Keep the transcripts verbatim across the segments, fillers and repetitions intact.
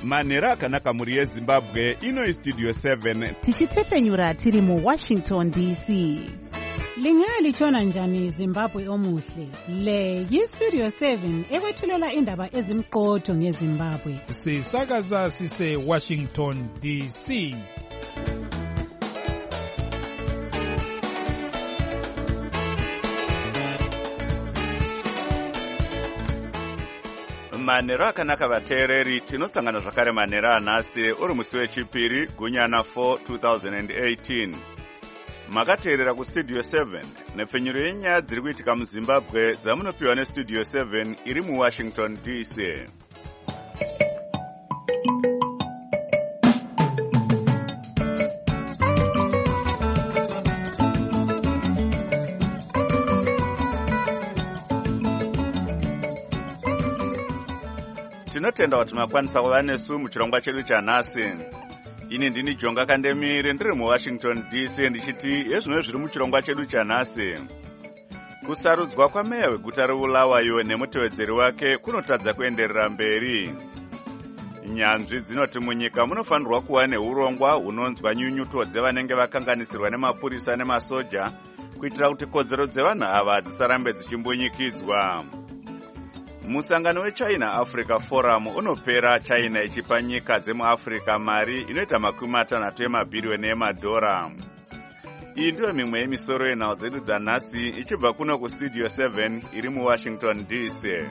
manhero akanaka mhuri yezimbabwe. Ino Studio seven tichitepfenyura tiri muWashington D C. Lingalitshona njani Zimbabwe omuhle? Le yiStudio seven ekwethulela indaba ezimqotho ngeZimbabwe. Sisakaza sise Washington D C. manhero akanaka vateereri, tinosangana zvakare manhero anhasi uri musi wechipiri gunyana four twenty eighteen. Makateerera kuStudio seven nepfenyuro yenyaya dziri kuitika muZimbabwe dzamunopiwa neStudio seven iri muWashington D C. Tinotenda kuti makwanisa kuva nesu muchirongwa chedu chanhasi. Ini ndini Jonga Kandemire ndiri muWashington D C ndichiti yezvino zviri muchirongwa chedu chanhasi. Kusarudzwa kwameya weguta reBulawayo nemutevedzeri wake kunotadza kuenderera mberi. Nyanzvi dzinoti munyika munofanirwa kuva neurongwa hunonzwa nyunyuto dzevanenge vakanganisirwa nemapurisa nemasoja kuitira kuti kodzero dzevanhu ava dzisarambe dzichimbunyikidzwa. Musangano weChina Africa Forum unopera China ichipa nyika dzemuAfrica mari inoita makumi matanhatu emabhiriyoni emadhora. Iyi ndiyo mimwe yemisoro yenhau dzedu dzanhasi ichibva kuno kuStudio seven iri muWashington D C.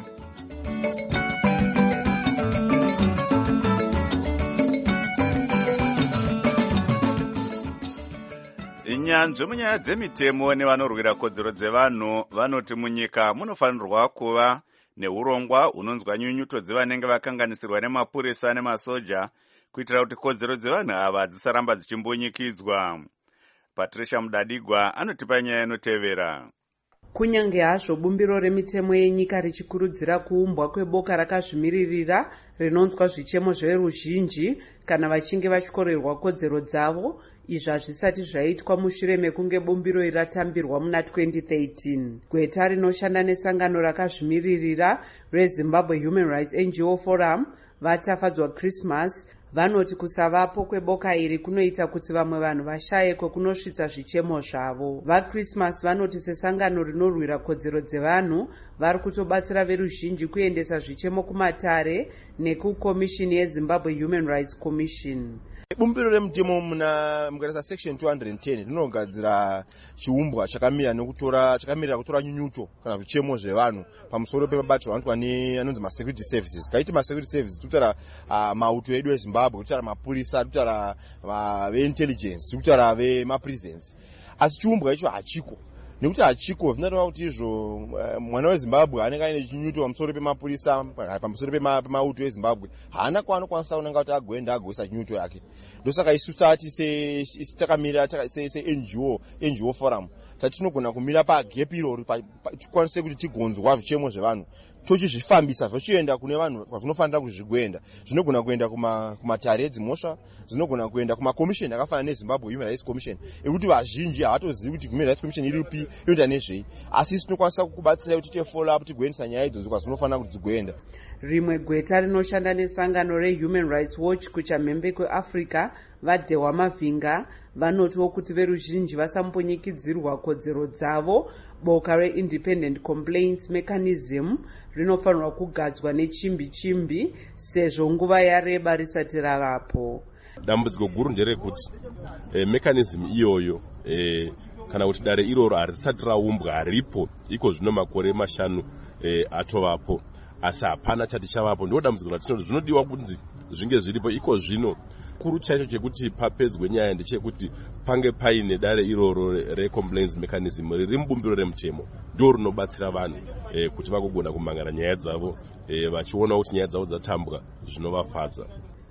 Nyanzvi munyaya dzemitemo nevanorwira kodzero dzevanhu vanoti munyika munofanirwa kuva neurongwa hunonzwa nyunyuto dzevanenge vakanganisirwa nemapurisa nemasoja kuitira kuti kodzero dzevanhu ava dzisaramba dzichimbunyikidzwa. Patricia Mudadigwa anotipa nyaya inotevera. Kunyange hazvo bumbiro remitemo yenyika richikurudzira kuumbwa kweboka rakazvimiririra rinonzwa zvichemo zveruzhinji kana vachinge vachikorerwa kodzero dzavo, izvi hazvisati zvaitwa mushure mekunge bumbiro iratambirwa muna twenty thirteen. Gweta rinoshanda nesangano rakazvimiririra reZimbabwe Human Rights N G O Forum vatafadzwa Christmas vanoti kusavapo kweboka iri kunoita kuti vamwe vanhu vashaye kwekunosvitsa zvichemo zvavo. VaChristmas vanoti sesangano rinorwira kodzero dzevanhu vari kutobatsira veruzhinji kuendesa zvichemo kumatare nekukomishini yeZimbabwe Human Rights Commission. Bumbiro remutemo muna mukarasa section two hundred ten rinogadzira chiumbwa chakamira nekutora chakamirira kutora nyunyuto kana zvichemo zvevanhu pamusoro pemabato anoitwa neanonzi masecurity services. Kaiti masecurity services tutara uh, mauto edu eZimbabwe, tutara mapurisa, tutara uh, veintelligence, tutara vemaprisons. Asi chiumbwa icho hachiko. Nekuti hachiko zvinatova kuti izvo uh, mwana weZimbabwe anenge aine chinyuto pamusoro pemapurisa pamusoro pemauto eZimbabwe haana kwaanokwanisa kunanga kuti agoenda agoisa chinyuto yake. Ndosaka isu tati se takamira se se N G O N G O Forum tatinogona kumira pagap iroro tikwanise kuti tigonzwa zvichemo zvevanhu tochizvifambisa zvochienda kune vanhu kwazvinofanira kuzvigoenda. Zvinogona kuenda kuma kumatare edzimhosva, zvinogona kuenda kumakomisheni akafanana neZimbabwe Human Rights Commission ekuti vazhinji havatozivi kuti Human Rights Commission iripi inoita nezvei, asi tinokwanisa kukubatsira kuti tiite follow up tigoendesa nyaya idzodzo kwazvinofanira kuti dzigoenda. Rimwe gweta rinoshanda nesangano reHuman Rights Watch kuchamhembe kweAfrica vaDhewa Mavhinga vanotiwo kuti veruzhinji vasambonyikidzirwa kodzero dzavo. Boka reIndependent Complaints Mechanism rinofanirwa kugadzwa nechimbi chimbi sezvo nguva yareba risati ravapo. Dambudziko guru nderekuti e, mechanism iyoyo e, kana kuti dare iroro harisati raumbwa haripo iko zvino makore mashanu e, atovapo, asi hapana chati chavapo. Ndiko dambudziko ratinoti zvinodiwa kunzi zvinge zviripo iko zvino. Kuru chaicho chekuti papedzwe nyaya ndechekuti pange paine dare iroro recomplaints mechanism riri mubumbiro remutemo ndo rinobatsira vanhu e, kuti vagogona kumangana nyaya dzavo e, vachiona kuti nyaya dzavo dzatambwa zvinovafadza.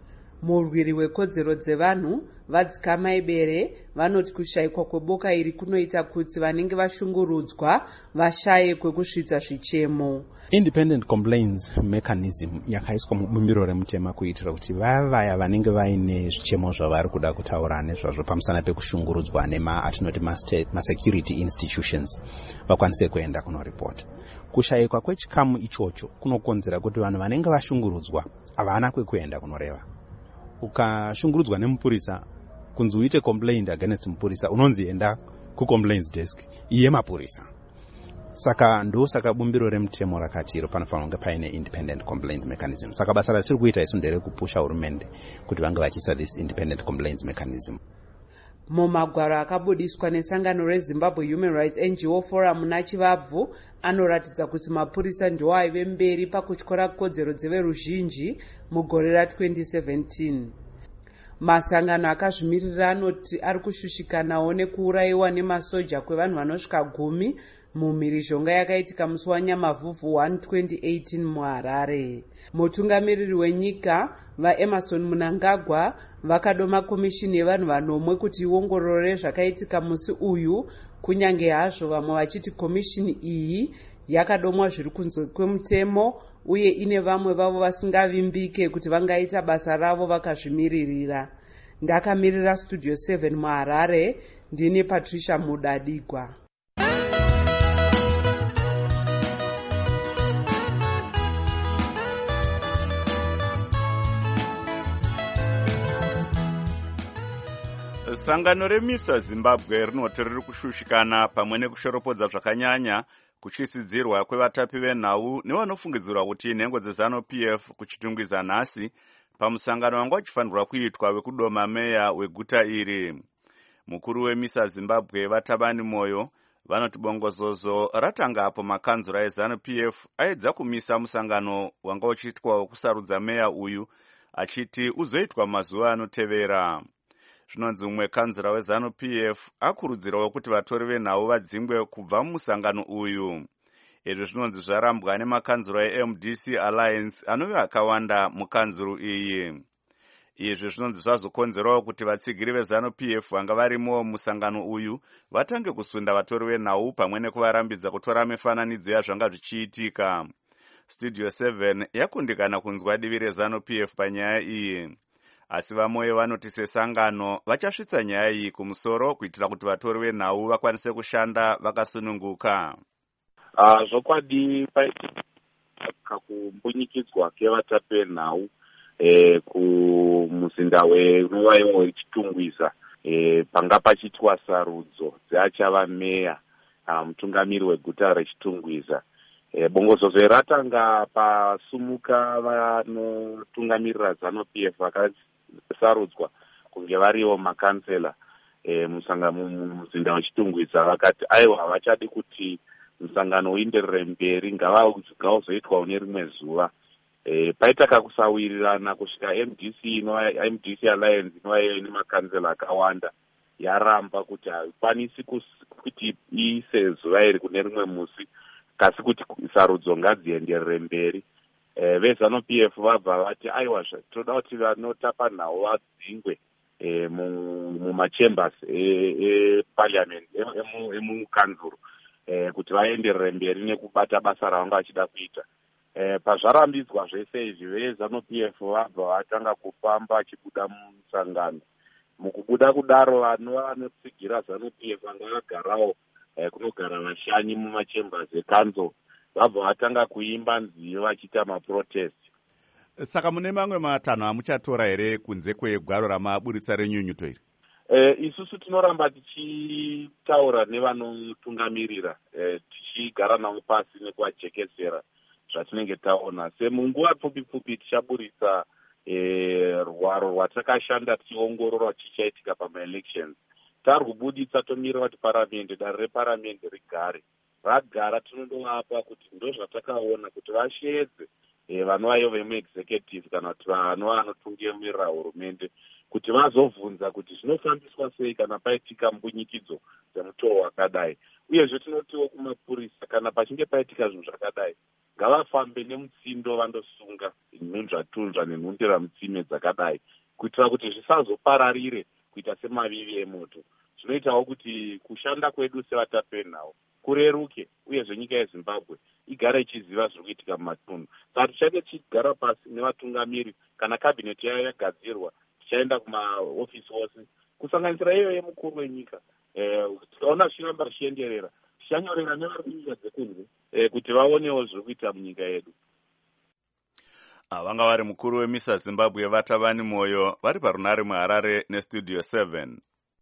Murwiri wekodzero dzevanhu vadzikama ibere vanoti kushayikwa kweboka iri kunoita kuti vanenge vashungurudzwa vashaye kwekusvitsa zvichemo. Independent Complaints Mechanism yakaiswa mubumbiro remutemo kuitira kuti vaya vanenge vaine zvichemo zvavari kuda kutaura nezvazvo pamusana pekushungurudzwa nema atinoti masecurity institutions vakwanise kuenda kunoripota. Kushayikwa kwechikamu ichocho kunokonzera kuti vanhu vanenge vashungurudzwa havana kwekuenda kunoreva. ukashungurudzwa nemupurisa kunzi uite complaint against mupurisa unonzi enda kucomplaints desk iye mapurisa. Saka ndo saka bumbiro remutemo rakati iro panofanira kunge paine independent complaints mechanism. Saka basa ratiri kuita isu ndere kupusha hurumende kuti vange vachiisa this independent complaints mechanism. Mumagwaro akabudiswa nesangano reZimbabwe Human Rights N G O Forum naChivabvu anoratidza kuti mapurisa ndiwo aive mberi pakutyora kodzero dzeveruzhinji mugore ra-twenty seventeen. Masangano akazvimirira anoti ari kushushikanawo nekuurayiwa nemasoja kwevanhu vanosvika gumi mumhirizhonga yakaitika musi waNyamavhuvhu one twenty eighteen muHarare. Mutungamiriri wenyika vaEmerson Mnangagwa vakadoma komishini yevanhu vanomwe kuti iongorore zvakaitika musi uyu, kunyange hazvo vamwe vachiti komishini iyi yakadomwa zviri kunze kwemutemo uye ine vamwe vavo vasingavimbike kuti vangaita basa ravo vakazvimiririra. Ndakamirira Studio seven muHarare, ndini Patricia Mudadigwa. Sangano remisa Zimbabwe rinoti riri kushushikana pamwe nekushoropodza zvakanyanya kuchisidzirwa kwevatapi venhau nevanofungidzirwa kuti nhengo dzeZanu-P F kuchitungwiza nhasi pamusangano wanga uchifanirwa kuitwa wekudoma meya weguta iri. Mukuru wemisa Zimbabwe Vatabani Moyo vanoti bongozozo ratanga apo makanzura eZanu-P F aedza kumisa musangano wanga uchiitwa wekusarudza meya uyu achiti uzoitwa mazuva anotevera. Zvinonzi umwe kanzura weZanu-P F akurudzirawo kuti vatori venhau vadzingwe kubva mumusangano uyu. Izvi zvinonzi zvarambwa nemakanzura eM D C Alliance anove akawanda mukanzuru iyi. Izvi zvinonzi zvazokonzerawo kuti vatsigiri veZanu-P F vanga varimo musangano uyu vatange kusunda vatori venhau pamwe nekuvarambidza kutora mifananidzo yazvanga zvichiitika. Studio seven yakundikana kunzwa divi reZanu-P F panyaya iyi. Asi vamwe vanoti sesangano vachasvitsa nyaya iyi kumusoro kuitira kuti vatori venhau vakwanise kushanda vakasununguka. Uh, zvokwadi paitika kumbunyikidzwa kevatapi venhau eh, kumuzinda weNovaiwo wechitungwiza eh, panga pachitwa sarudzo dzeachava meya uh, mutungamiri weguta rechitungwiza. E, bongozozo ratanga pasumuka vanotungamirira Zanu-P F vakasarudzwa kunge variwo makansela e, musangano muzinda wechitungwiza vakati aiwa havachadi kuti musangano uenderere mberi ngavazoitwa une rimwe zuva. E, paita kakusawirirana kusvika M D C inova M D C Alliance inova ine makansela akawanda yaramba kuti haikwanisi kuti iise zuva iri kune rimwe musi kasi kuti sarudzo ngadzienderere mberi. E, veZanu-P F vabva vati aiwa toda kuti vanotapa nhau vadzingwe e, mumachambers eparliament emukanzuru e, kuti vaenderere mberi nekubata basa ravanga vachida kuita. E, pazvarambidzwa zvese izvi veZanu-P F vabva vatanga kufamba vachibuda musangano. Mukubuda kudaro vanova vanotsigira Zanu-P F vanga vagarawo Eh, kunogara vashanyi mumachambers ekanzo vabva vatanga kuimba nziyo vachiita maprotest. Saka mune mamwe matanho amuchatora here kunze kwegwaro ramaburitsa renyunyuto iri? Eh, isusu tinoramba tichitaura nevanotungamirira eh, tichigara navo pasi nekuvajekesera zvatinenge taona. Semunguva pfupi pfupi tichaburitsa eh, rwaro rwatakashanda tichiongorora chichaitika pamaelections. Tari kubuditsa tomira kuti paramende dare reparamende rigare ragara tinondovapa kuti ndo zvatakaona kuti vashedze e, vanovayo vemuexecutive kana kuti vanova vanotungamirira hurumende kuti vazobvunza kuti zvinofambiswa sei kana paitika mbunyikidzo dzemutoo wakadai. Uyezve tinotiwo kumapurisa kana pachinge paitika zvinhu zvakadai ngavafambe nemutsindo vandosunga nhunzvatunzva nenhundira mutsime dzakadai kuitira kuti zvisazopararire kuita semavivi emoto. Zvinoitawo kuti kushanda kwedu sevatapi venhau kureruke uyezve nyika yeZimbabwe igare ichiziva zviri kuitika mumatunhu. Saka tichange tichigara pasi nevatungamiri kana kabineti yayo yagadzirwa tichaenda kumaofisi ose kusanganisira iyo yemukuru wenyika. Eh, tikaona zvichiramba zvichienderera tichanyorera nevari kunyika dzekunze eh, kuti vaonewo zviri kuita munyika yedu. vanga vari mukuru wemisa Zimbabwe Vatavani Moyo vari parunare muHarare nestudio seven.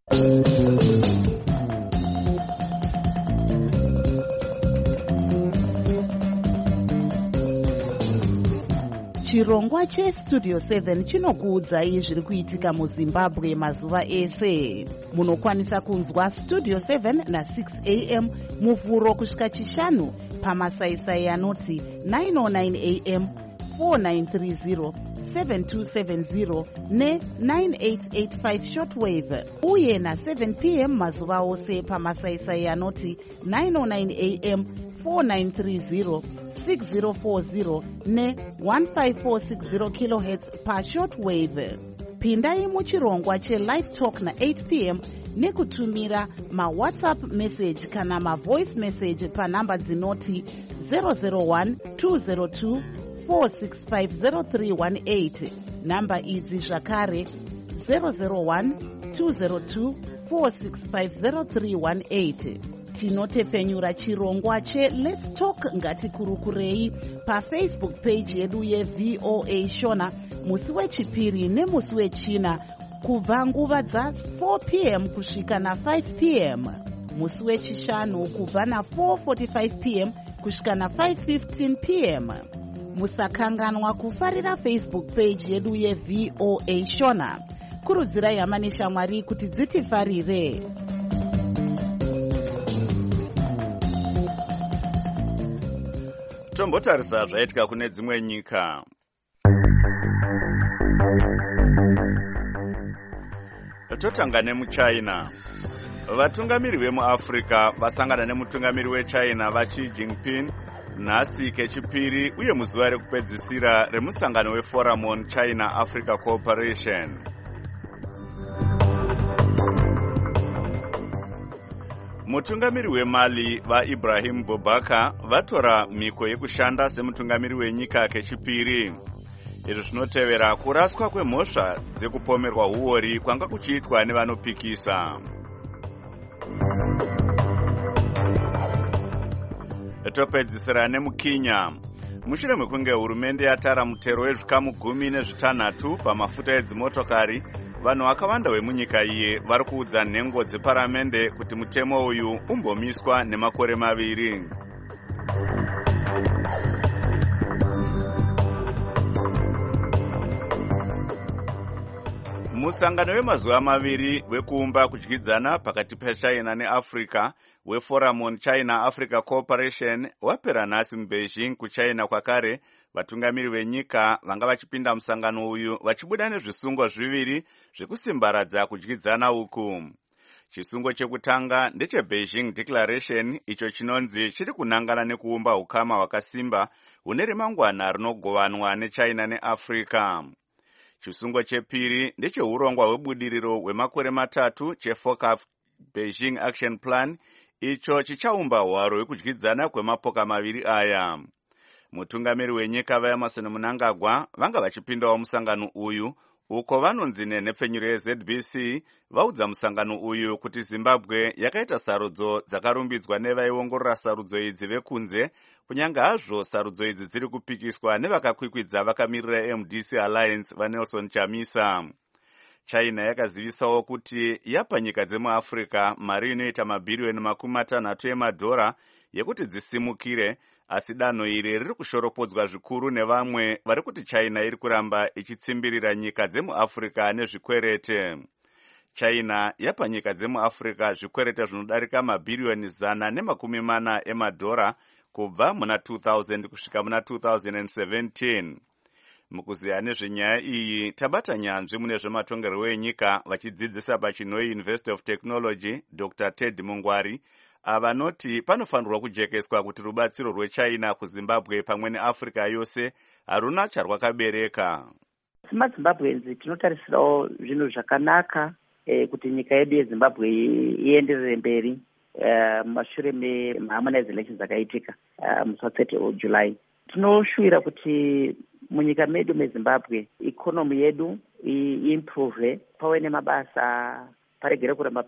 Chirongwa chestudio seven chinokuudzai zviri kuitika muZimbabwe mazuva ese. Munokwanisa kunzwa studio seven na six a m muvhuro kusvika chishanu pamasaisai anoti nine oh nine a m, four nine three zero, seven two seven zero ne nine eight eight five shortwave, uye na seven p m mazuva ose pamasaisai anoti nine oh nine a m, four nine three zero, six zero four zero ne one five four six zero kilohertz pa shortwave. Pindai muchirongwa che-live talk na eight p m nekutumira ma-WhatsApp message kana ma-voice message panhamba dzinoti zero zero one two zero two four six five zero three one eight. Namba idzi zvakare zero zero one two zero two four six five zero three one eight. Tinotefenyura chirongwa che Let's Talk Ngatikurukurei paFacebook page yedu yeV O A Shona musi wechipiri nemusi wechina kubva nguva dza four p m kusvika na five p m, musi wechishanu kubva na four forty-five p m kusvika na five fifteen p m. Musakanganwa kufarira Facebook page yedu yeV O A Shona. Kurudzirai hama neshamwari kuti dzitifarire. Tombotarisa zvaitika kune dzimwe nyika. Totanga nemuChina. Vatungamiri vemuAfrica vasangana nemutungamiri weChina vaXi Jinping nhasi kechipiri uye muzuva rekupedzisira remusangano weForum on China Africa Cooperation. Mutungamiri weMali vaIbrahim Boubacar vatora mhiko yekushanda semutungamiri wenyika kechipiri. Izvi zvinotevera kuraswa kwemhosva dzekupomerwa huori kwanga kuchiitwa nevanopikisa. Topedzisira nemuKenya. Mushure mekunge hurumende yatara mutero wezvikamu gumi nezvitanhatu pamafuta edzimotokari, vanhu vakawanda vemunyika iye vari kuudza nhengo dzeparamende kuti mutemo uyu umbomiswa nemakore maviri. Musangano wemazuva maviri wekuumba kudyidzana pakati peChina neAfrica weForum on China Africa Cooperation wapera nhasi muBeijing kuChina kwakare. Vatungamiri venyika vanga vachipinda musangano uyu vachibuda nezvisungo zviviri zvekusimbaradza kudyidzana uku. Chisungo chekutanga ndecheBeijing Declaration, icho chinonzi chiri kunangana nekuumba ukama hwakasimba hune remangwana rinogovanwa neChina neAfrica. Chisungo chepiri ndechehurongwa hwebudiriro hwemakore matatu cheFOCAF Beijing Action Plan, icho chichaumba hwaro hwekudyidzana kwemapoka maviri aya. Mutungamiri wenyika vaEmerson Mnangagwa vanga vachipindawo musangano uyu, uko vanonzi nenhepfenyuro yeZ B C vaudza musangano uyu kuti Zimbabwe yakaita sarudzo dzakarumbidzwa nevaiongorora sarudzo idzi vekunze, kunyange hazvo sarudzo idzi dziri kupikiswa nevakakwikwidza vakamirira M D C Alliance vaNelson Chamisa. China yakazivisawo kuti yapa nyika dzemuAfrica mari inoita mabhiriyoni makumi matanhatu emadhora yekuti dzisimukire, asi danho iri riri kushoropodzwa zvikuru nevamwe vari kuti China iri kuramba ichitsimbirira nyika dzemuAfrica nezvikwerete. China yapa nyika dzemuAfrica zvikwerete zvinodarika mabhiriyoni zana nemakumi mana emadhora kubva muna two thousand kusvika muna two thousand seventeen. Mukuziya nezvenyaya iyi tabata nyanzvi mune zvematongerwo enyika vachidzidzisa paChinoi University of Technology Doctor Ted Mungwari avanoti panofanirwa kujekeswa kuti rubatsiro rweChina kuZimbabwe pamwe neAfrica yose haruna charwakabereka. SemaZimbabweans tinotarisirawo zvinhu zvakanaka eh, kuti nyika yedu yeZimbabwe ienderere mberi uh, mashure meharmonize elections akaitika uh, musi wa thirty July. Tinoshuvira kuti munyika medu meZimbabwe ikonomi yedu iimprove, pave nemabasa, paregere kuramba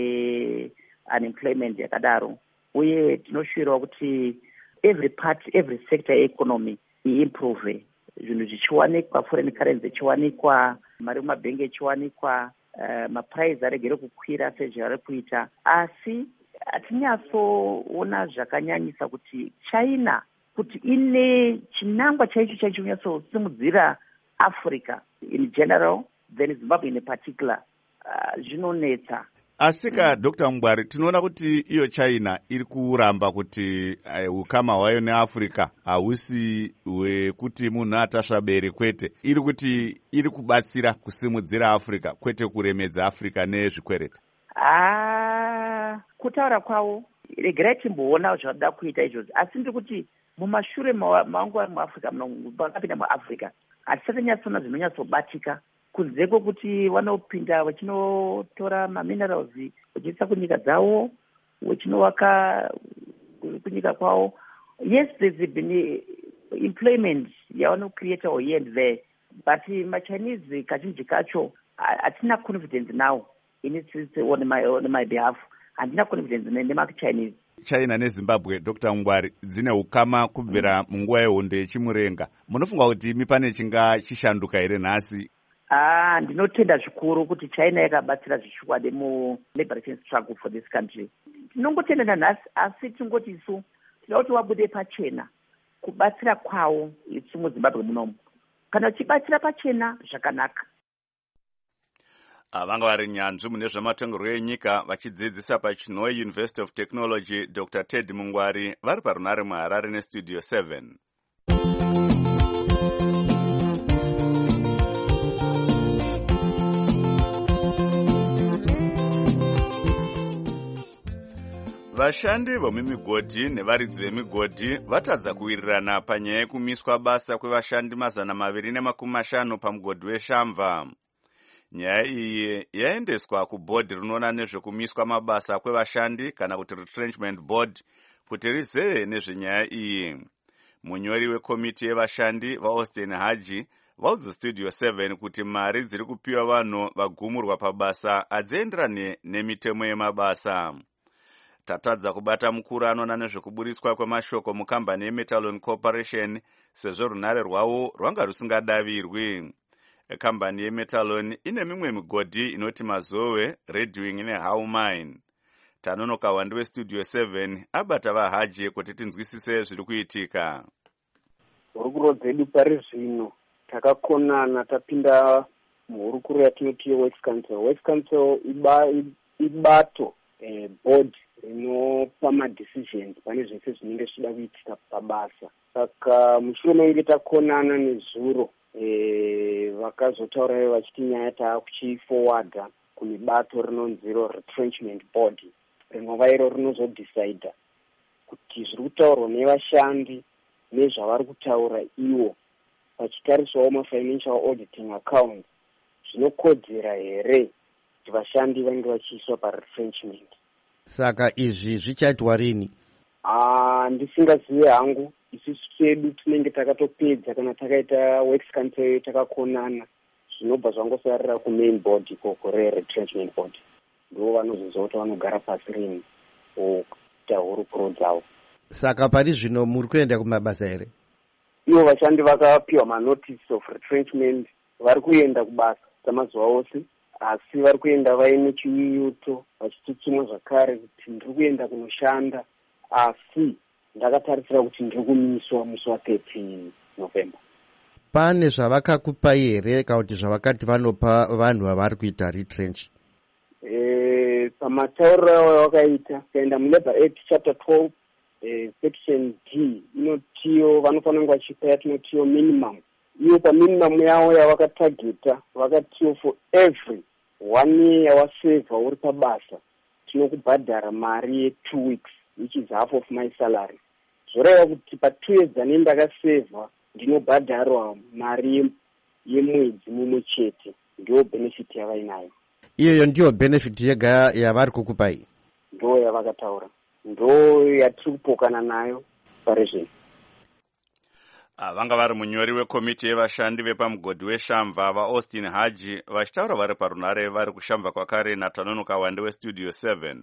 paine unemployment yakadaro, uye tinoshuvirawo kuti every part, every sector yeeconomy iimprove. zvinhu zvichiwanikwa, foreign currency ichiwanikwa, mari mumabhengi ichiwanikwa, uh, mapuraizi aregere kukwira sezvari kuita, asi hatinyatsoona zvakanyanyisa kuti China kuti ine chinangwa chaicho chaicho kunyatsosimudzira Africa in general, then Zimbabwe in particular, uh, zvinonetsa. Asika mm. Doctor Mungwari, tinoona kuti iyo China iri kuramba kuti uh, ukama hwayo neAfrica hausi hwekuti munhu atasvabere, kwete, iri kuti iri kubatsira kusimudzira Africa, kwete kuremedza Africa nezvikwereti. Ah, kutaura kwavo regerai timboona zvavada kuita izvozvo, asi ndiri kuti mumashure mangu ari muAfrica, pakapinda muAfrica hatisati nyatsoona zvinonyatsobatika, kunze kwekuti vanopinda vachinotora maminerals vachiisa kunyika dzavo, vachinovaka kunyika kwavo. Yes, there's been employment yavanocreata here and there, but machinese kazhinji kacho hatina confidence now in its on my, on my behalf. Handina confidence nemachinese. China neZimbabwe, Doctor Mungwari, dzine ukama kubvira munguva yehondo yechimurenga. Munofunga kuti imi pane chinga chishanduka here nhasi? Ah, ndinotenda zvikuru kuti China yakabatsira zvichikwadi mu liberation struggle for this country. Tinongotenda nhasi, asi tingoti isu tinoda kuti vabude pachena kubatsira kwavo isu muZimbabwe munomu. Kana uchibatsira pachena zvakanaka. Vanga vari nyanzvi mune zvematongerwo enyika vachidzidzisa paChinoi University of Technology, Doctor Ted Mungwari, vari parunare muHarare nestudio seven. Vashandi vemimigodhi nevaridzi vemigodhi vatadza kuwirirana panyaya yekumiswa basa kwevashandi mazana maviri nemakumi mashanu pamugodhi weShamva. Nyaya iyi yaendeswa kubhodhi rinoona nezvekumiswa mabasa kwevashandi kana kuti retrenchment board kuti rizeye nezvenyaya iyi. Munyori wekomiti yevashandi vaAustin Haji vaudza Studio seven kuti mari dziri kupiwa vanhu vagumurwa pabasa hadzienderane nemitemo yemabasa. Tatadza kubata mukuru anoona nezvekuburiswa kwemashoko mukambani yeMetalon Corporation sezvo runare rwavo rwanga rusingadavirwi. Kambani yeMetalon ine mimwe migodhi inoti Mazowe, Redwing neHow Mine. Tanonoka wandi weStudio seven abata vaHaji kuti tinzwisise zviri kuitika. Hurukuro dzedu pari zvino takakonana tapinda muhurukuro yatinoti Works Council. Works Council iba, ibato eh, board rinopa madecisions pane zvese zvinenge zvichida kuitika pabasa. Saka mushure menge takonana nezuro E, vakazotaura vachiti nyaya taakuchiforwarda kumibato rinonzi retrenchment board rinova iro rinozodecida kuti zviri kutaurwa nevashandi nezvavari kutaura ivo vachitariswawo mafinancial auditing accounts zvinokodzera here kuti vashandi vange vachiiswa paretrenchment. Saka izvi zvichaitwa rini? Ah, ndisingazive hangu. Isusu chedu tinenge takatopedza kana takaita Works Council takakonana zvinobva zvangosarira kumain board ikoko re-retrenchment board. Ndo vanozozota vanogara pasi rini okuita hurukuro dzavo. Saka pari zvino muri kuenda kumabasa here? Ivo vashandi vakapiwa manotice of retrenchment vari kuenda kubasa samazuva ose, asi vari kuenda vaine chiuyuto vachitutsumwa zvakare kuti ndiri kuenda kunoshanda, asi ndakatarisira kuti ndiri kumiswa musi wathirty November. Pane zvavakakupai here kana kuti zvavakati vanopa vanhu vavari kuita retrench? Eh, pamatauriro wakaita kaenda muLabour Act chapter twelve eh, section D inotiyo vanofanira kunge vachipa yatinotiyo minimum. Iyo paminimum yavo yavakatageta vakatiyo for every one year yawasevha uri pabasa tinokubhadhara mari ye-two weeks which is half of my salary. Zvoreva kuti pa-two years ane ndakasevha ndinobhadharwa mari yemwedzi mumwe chete. Ndiyo benefit yavainayo. Iyoyo ndiyo benefit yega yavari kukupai? Ndo yavakataura, ndo yatiri kupokana nayo pari zvino. Vanga vari munyori wekomiti yevashandi vepamugodhi weShamva vaAustin Haji vachitaura vari parunare vari kuShamva kwakare naTanonoka wandi weStudio seven.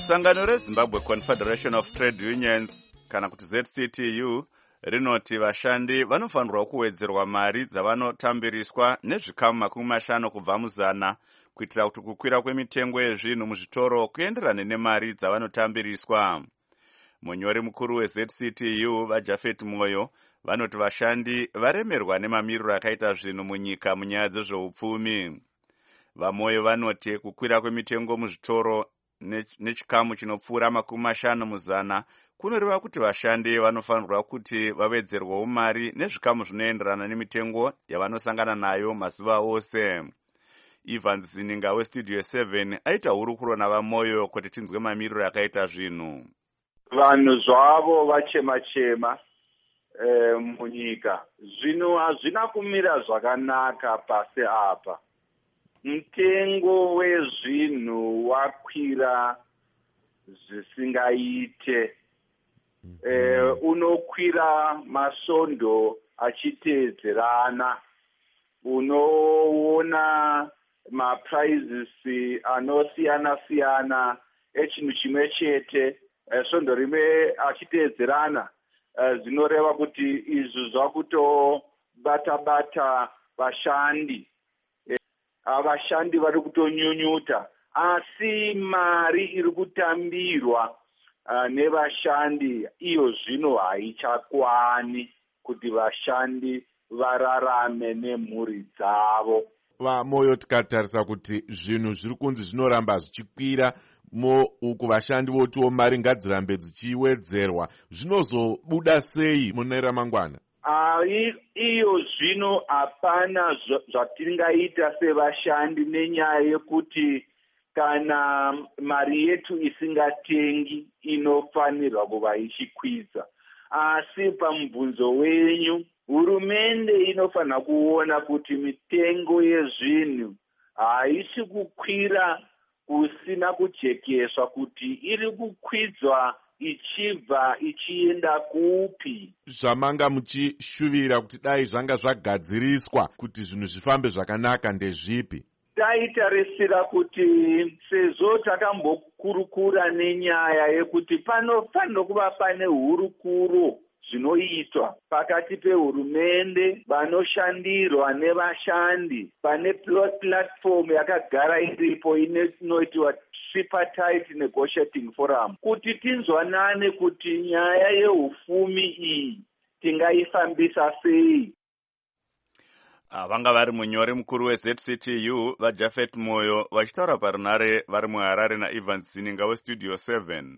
sangano rezimbabwe Confederation of Trade Unions kana kuti Z C T U rinoti vashandi vanofanirwa kuwedzerwa mari dzavanotambiriswa nezvikamu makumi mashanu kubva muzana kuitira kuti kukwira kwemitengo yezvinhu muzvitoro kuenderane nemari dzavanotambiriswa. Munyori mukuru weZ C T U vaJafet Moyo vanoti vashandi varemerwa nemamiriro akaita zvinhu munyika munyaya dzezveupfumi. Vamoyo vanoti kukwira kwemitengo muzvitoro nechikamu chinopfuura makumi mashanu muzana kunoreva kuti vashandi vanofanirwa kuti vawedzerwawo mari nezvikamu zvinoenderana nemitengo yavanosangana nayo mazuva ose. Evans Zininga westudio seven aita hurukuro navamoyo kuti tinzwe mamiriro akaita zvinhu. Vanhu zvavo vachema-chema e, munyika zvino hazvina kumira zvakanaka pasi apa. Mutengo wezvinhu wakwira zvisingaite. E, unokwira masondo achiteedzerana. Unoona maprizes anosiyana-siyana echinhu chimwe chete, e, sondo rimwe achiteedzerana. E, zvinoreva kuti izvi zvakutobata-bata vashandi. Vashandi vari kutonyunyuta, asi mari iri kutambirwa uh, nevashandi iyo zvino haichakwani kuti vashandi vararame nemhuri dzavo. Vamoyo tikatarisa kuti zvinhu zviri kunzi zvinoramba zvichikwira mo uku vashandi votiwo mari ngadzirambe dzichiwedzerwa, zvinozobuda sei mune ramangwana? Uh, iyo zvino hapana zvatingaita sevashandi nenyaya yekuti kana mari yetu isingatengi inofanirwa kuva ichikwidza. Asi pamubvunzo wenyu, hurumende inofanira kuona kuti mitengo yezvinhu haisi kukwira kusina kujekeswa, kuti iri kukwidzwa ichibva ichienda kupi. Zvamanga muchishuvira kuti dai zvanga zvagadziriswa kuti zvinhu zvifambe zvakanaka ndezvipi? Taitarisira kuti sezvo takambokurukura nenyaya yekuti panofanira kuva pane hurukuro zvinoitwa pakati pehurumende, vanoshandirwa nevashandi, pane platform yakagara iripo inoitwa tripartite negotiating forum, kuti tinzwanane kuti nyaya yehufumi iyi tingaifambisa sei. Vanga vari munyori mukuru weZ C T U vaJafet Moyo vachitaura parunare vari muHarare naEvans Zininga westudio seven.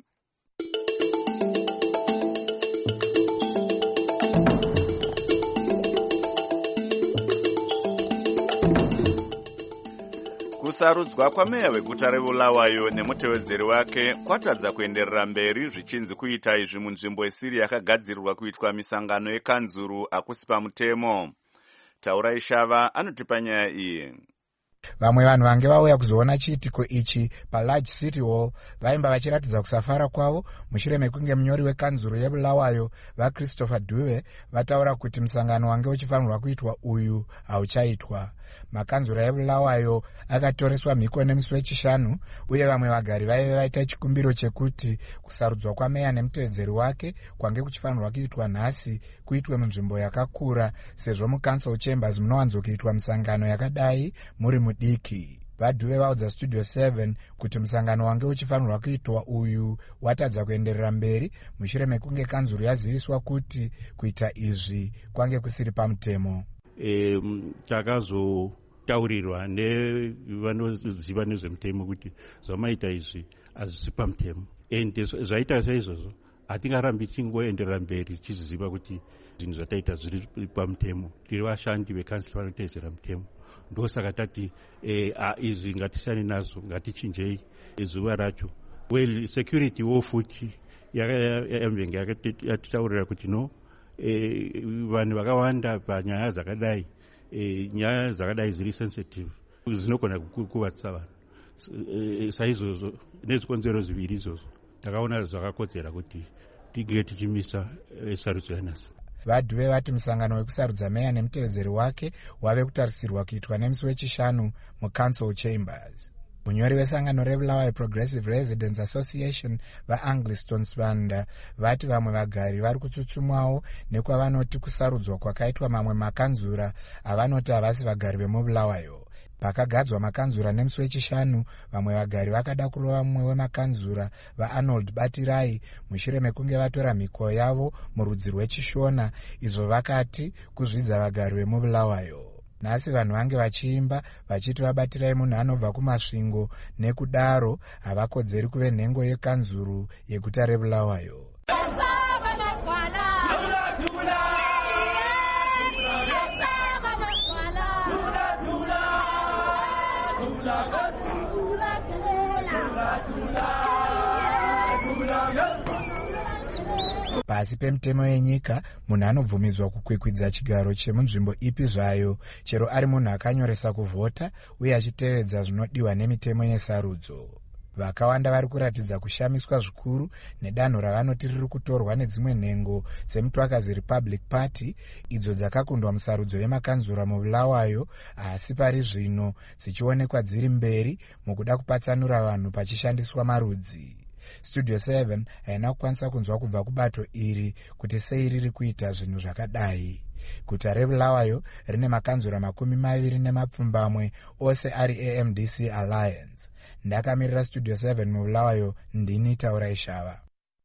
Kusarudzwa kwameya weguta reBulawayo nemutevedzeri wake kwatadza kuenderera mberi zvichinzi kuita izvi munzvimbo isiri yakagadzirirwa kuitwa misangano yekanzuru akusi pamutemo. Taura Ishava anotipa nyaya iyi. Vamwe vanhu vange vauya kuzoona chiitiko ichi paLarge City Hall vaimba vachiratidza kusafara kwavo mushure mekunge munyori wekanzuro yeBulawayo vaChristopher Duve vataura kuti musangano wange uchifanirwa kuitwa uyu hauchaitwa. Makanzura eBulawayo akatoreswa mhiko nemusi wechishanu, uye vamwe vagari vaive vaita chikumbiro chekuti kusarudzwa kwameya nemutevedzeri wake kwange kuchifanirwa kuitwa nhasi kuitwe munzvimbo yakakura, sezvo muCouncil Chambers munowanzokuitwa misangano yakadai muri mudiki. VaDuve vaudza Studio seven kuti musangano wange uchifanirwa kuitwa uyu watadza kuenderera mberi mushure mekunge kanzuru yaziviswa kuti kuita izvi kwange kusiri pamutemo. E, takazotaurirwa nevanoziva nezvemutemo kuti zvamaita izvi hazvisi pamutemo, ende zvaita saizvozvo hatingarambi tingoenderera mberi tichiziva kuti zvinhu zvataita zviri pamutemo. Tiri vashandi vekansili vanotedzera mutemo, ndosaka tati e, a, izvi ngatisane nazvo, ngatichinjei zuva racho. Well, security wo futi yamvenge yakatitaurira kuti no, E, vanhu vakawanda panyaya dzakadai, e, nyaya dzakadai ziri sensitive zinogona kukuvadzisa vanhu. E, saizvozvo nezvikonzero zviviri izvozvo takaona zvakakodzera kuti tige tichimisa e, sarudzo yanhasi. VaDuve vati musangano wekusarudza meya nemutevedzeri wake wave kutarisirwa kuitwa nemusi wechishanu muCouncil Chambers. munyori wesangano rebulawayo progressive residents association vaangliston svanda vati vamwe vagari vari kutsutsumwawo nekwavanoti kusarudzwa kwakaitwa mamwe makanzura avanoti havasi vagari vemubulawayo. Pakagadzwa makanzura nemusi wechishanu, vamwe vagari vakada kurova mumwe wemakanzura vaarnold batirai mushure mekunge vatora mhiko yavo murudzi rwechishona, izvo vakati kuzvidza vagari vemubulawayo. Nhasi vanhu vange vachiimba vachiti vabatirai munhu anobva kumasvingo, nekudaro havakodzeri kuve nhengo yekanzuru yeguta rebulawayo. Pasi pemutemo yenyika, munhu anobvumidzwa kukwikwidza chigaro chemunzvimbo ipi zvayo, chero ari munhu akanyoresa kuvhota uye achitevedza zvinodiwa nemitemo yesarudzo. Vakawanda vari kuratidza kushamiswa zvikuru nedanho ravanoti riri kutorwa nedzimwe nhengo dzemutwakazi Republic Party, idzo dzakakundwa musarudzo yemakanzura mubulawayo, asi pari zvino dzichionekwa dziri mberi mukuda kupatsanura vanhu pachishandiswa marudzi. Studio seven haina kukwanisa kunzwa kubva kubato iri kuti sei riri kuita zvinhu zvakadai. Guta rebulawayo rine makanzura makumi maviri nemapfumbamwe, ose ari A M D C Alliance. Ndakamirira Studio seven mubulawayo, ndini Taurai Shava.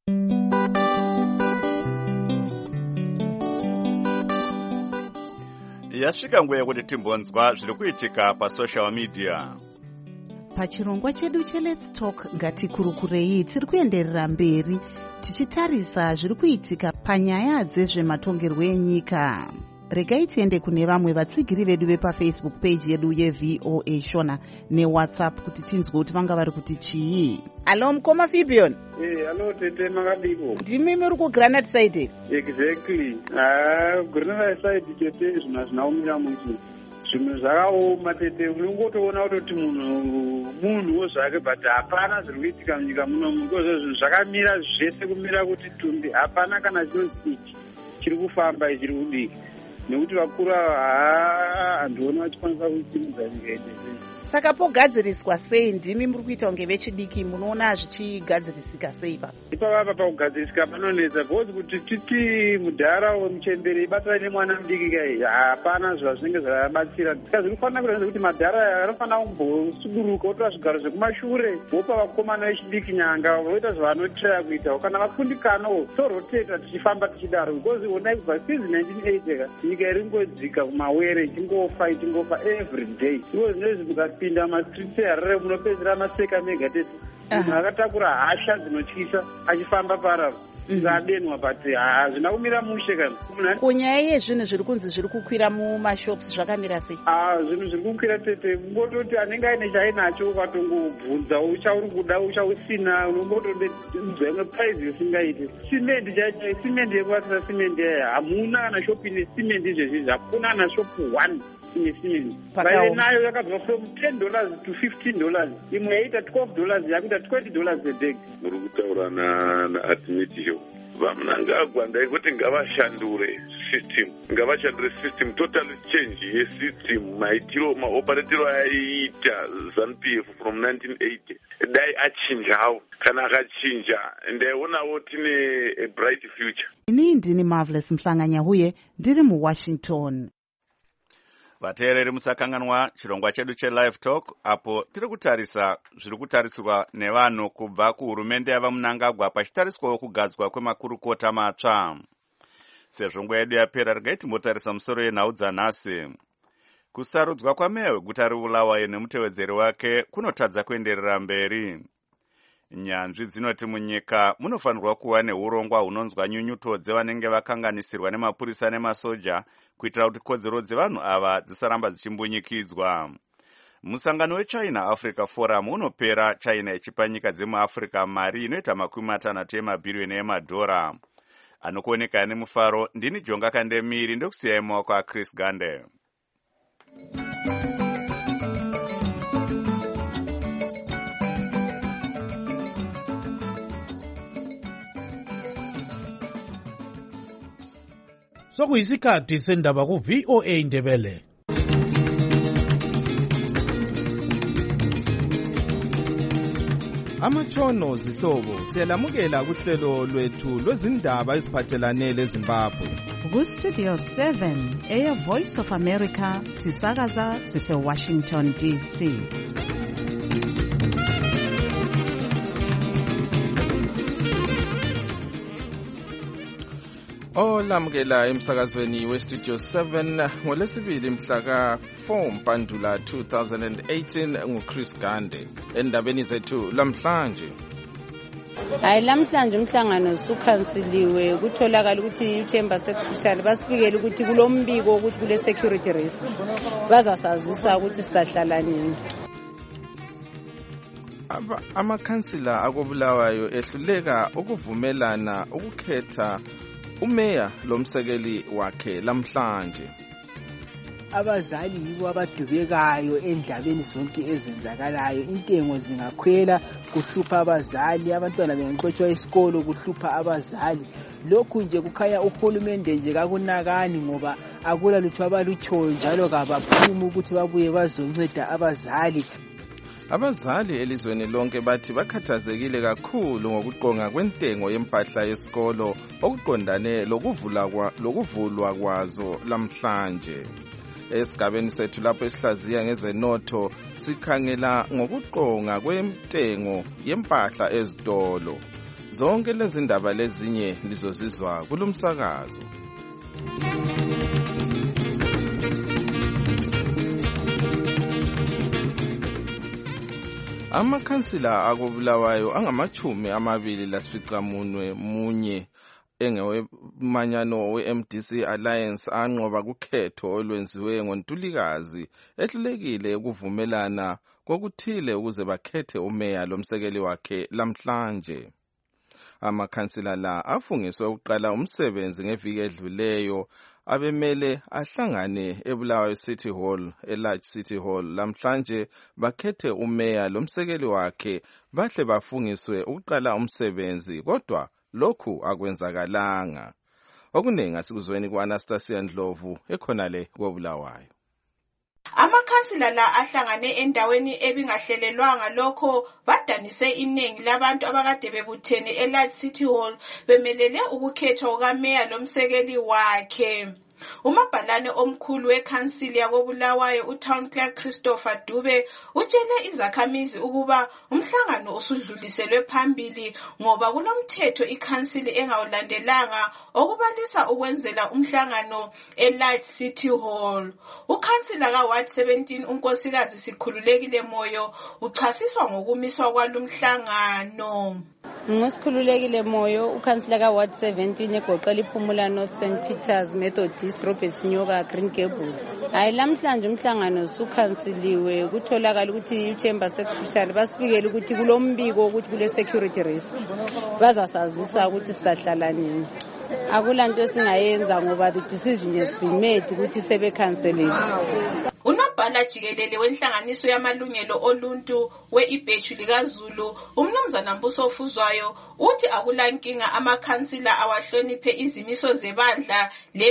Yasvika nguva yekuti timbonzwa zviri kuitika pasocial media. Pachirongwa chedu cheLet's Talk ngatikurukurei tiri kuenderera mberi tichitarisa zviri kuitika panyaya dzezvematongerwo enyika. Regai tiende kune vamwe vatsigiri vedu vepafacebook page yedu yeV O A Shona neWhatsApp kuti tinzwe kuti vanga vari kuti chii. Alo mukoma Fibion. Eh, alo tete makadiko. Ndimi muri kuGranite side. Exactly. Ah, Granite side tete zvina zvinaumira muchi. Zvinhu zvakaoma tete, unongotoona kuti munhu munhuwo zvake, but hapana zviri kuitika munyika muno. Mukozvo zvinhu zvakamira zvese kumira kuti tumbi, hapana kana chinonzi chiri kufamba chiri kudika. Nekuti vakuru ava handiona vachikwanisa kusimudza nyika yedu. Saka pogadziriswa sei? Ndimi muri kuita kunge vechidiki, munoona zvichigadzirisika sei pa? Ipapa pakugadzirisika panonetsa, because kuti titi mudhara wemuchembere batana nemwana mudiki kai, hapana zva zvinenge zvakabatsira. Saka zviri kufanira kuratidza kuti madhara anofanira kumbosuburuka, otora zvigaro zvekumashure, vopa vakomana vechidiki nyanga, voita zvavanotraya kuita. Kana vakundikanawo toroteta tichifamba tichidaro, because onai kubva since nineteen eighty nyika iri ngodzika kumawere ichingofa ichingofa every day. Iwo zvinezvi mukapinda mastreets eHarare munopedzera maseka mega tete. Munhu akatakura hasha dzinotyisa achifamba parapa zadenwa, but hazvina kumira mushe kana. Kunyaya yezvinhu zviri kunzi zviri kukwira mumashops zvakamira sei? Ah, zvinhu zviri kukwira tete, kungototi anenge aine chainacho ukatongobvunza uchauri kuda uchausina, unongotoudza imwe price isingaiti. Simendi chaicho, simendi yekuvatira simendi yaya hamuna kana shopu ine simendi izvezvizvi, hakuna kana shopu one ine simendi. Vaive nayo yakabva from ten dollars to fifteen dollars, imwe yaita twelve dollars yakuita twenty dollars a bag. Muri kutaura naadmitio vamunangagwa ndaikuti ngavashandure system, ngavashandure system, total change yesystem, maitiro maoperatiro aiita ZANU P F from nineteen eighty dai achinjawo. Kana akachinja ndaionawo tine a bright future. Ini ndini Marvelous Mhlanganyahuye ndiri muWashington. Vateereri musakanganwa chirongwa chedu cheLive Talk, apo tiri kutarisa zviri kutariswa nevanhu kubva kuhurumende yavamunangagwa pachitariswawo kugadzwa kwemakurukota matsva. Sezvo nguva yedu yapera, regai timbotarisa musoro yenhau dzanhasi. Kusarudzwa kwameya weguta rebulawayo nemutevedzeri wake kunotadza kuenderera mberi. Nyanzvi dzinoti munyika munofanirwa kuva neurongwa hunonzwa nyunyuto dzevanenge vakanganisirwa nemapurisa nemasoja kuitira kuti kodzero dzevanhu ava dzisaramba dzichimbunyikidzwa. Musangano weChina Africa Forum unopera, China ichipa nyika dzemuAfrica mari inoita makumi matanhatu yemabhiriyoni emadhora. Anokuoneka nemufaro, ndini Jonga Kandemiri, ndokusiyai mumaoko aChris Gande. Sokuyisikhathi sendaba ku-V O A Ndebele. Amatshono zihlobo siyalamukela kuhlelo lwethu lwezindaba eziphathelane leZimbabwe. Ku-Studio seven, Air Voice of America, sisakaza sise-Washington D C. Olamukela emsakazweni we-Studio seven ngolesibili mhla ka four Mpandula two thousand eighteen nguChris Gande. Endabeni zethu lamhlanje. Hayi lamhlanje umhlangano usukhansiliwe kutholakala ukuthi iChamber Secretary basifikele ukuthi kulombiko ukuthi kule security risk. Bazasazisa ukuthi sisahlala nini. Amakhansila akobulawayo ehluleka ukuvumelana ukukhetha umeya lomsekeli wakhe lamhlanje. Abazali yibo abadubekayo endabeni zonke ezenzakalayo. Intengo zingakhwela kuhlupha abazali, abantwana bengaxotshwa esikolo kuhlupha abazali. Lokhu nje kukhanya uhulumende nje kakunakani ngoba akula lutho abalutshoyo njalo kabaphumi ukuthi babuye bazonceda abazali. Abazali elizweni lonke bathi bakhathazekile kakhulu ngokuqonga kwentengo yempahla yesikolo okuqondane lokuvula kwa lokuvulwa kwazo lamhlanje. Esigabeni sethu lapho esihlaziya ngezenotho sikhangela ngokuqonga kwentengo yempahla ezitolo. Zonke lezi ndaba lezinye lizozizwa kulumsakazo. Amakhansila akobulawayo angamachumi amabili lasificamunwe munye engewemanyano we-M D C Alliance anqoba kukhetho olwenziwe ngoNtulikazi ehlulekile ukuvumelana kokuthile ukuze bakhethe umeya lomsekeli wakhe lamhlanje. Amakhansila la afungiswe ukuqala umsebenzi ngeviki edluleyo abemele ahlangane eBulawayo City Hall, eLarge City Hall lamhlanje bakhethe umeya lomsekeli wakhe bahle bafungiswe ukuqala umsebenzi kodwa lokhu akwenzakalanga. Okuningi asikuzweni ku-Anastasia Ndlovu ekhonale koBulawayo. Amakhansila la ahlangane endaweni ebingahlelelwanga lokho badanise iningi labantu abakade bebuthene eLarge City Hall bemelele ukukhethwa kukameya lomsekeli wakhe. Umabhalane omkhulu wekhansili yakobulawayo uTown Clerk Christopher Dube utshele izakhamizi ukuba umhlangano usudluliselwe phambili ngoba kunomthetho ikhansili engawulandelanga okubalisa ukwenzela umhlangano eLarge City Hall. Ukhansila kaWard seventeen unkosikazi Sikhululekile Moyo uchasiswa ngokumiswa kwalumhlangano. Ngosikhululekile Moyo ukhansila kaWard seventeen egoqela iPhumula North Saint Peters Methodist Robert Nyoka Green Gables. Hayi lamhlanje umhlangano usukhansiliwe kutholakala ukuthi iChamber Secretary basifikele ukuthi kulombiko ukuthi kule security risk. Bazasazisa ukuthi sisahlala nini. Akulanto esingayenza ngoba the decision has been made ukuthi sebekhanselile. Unobhala jikelele wenhlanganiso yamalungelo oluntu we-Ibhechu likaZulu umnumzana Mbuso Ofuzwayo uthi akulankinga amakhansila awahloniphe izimiso zebandla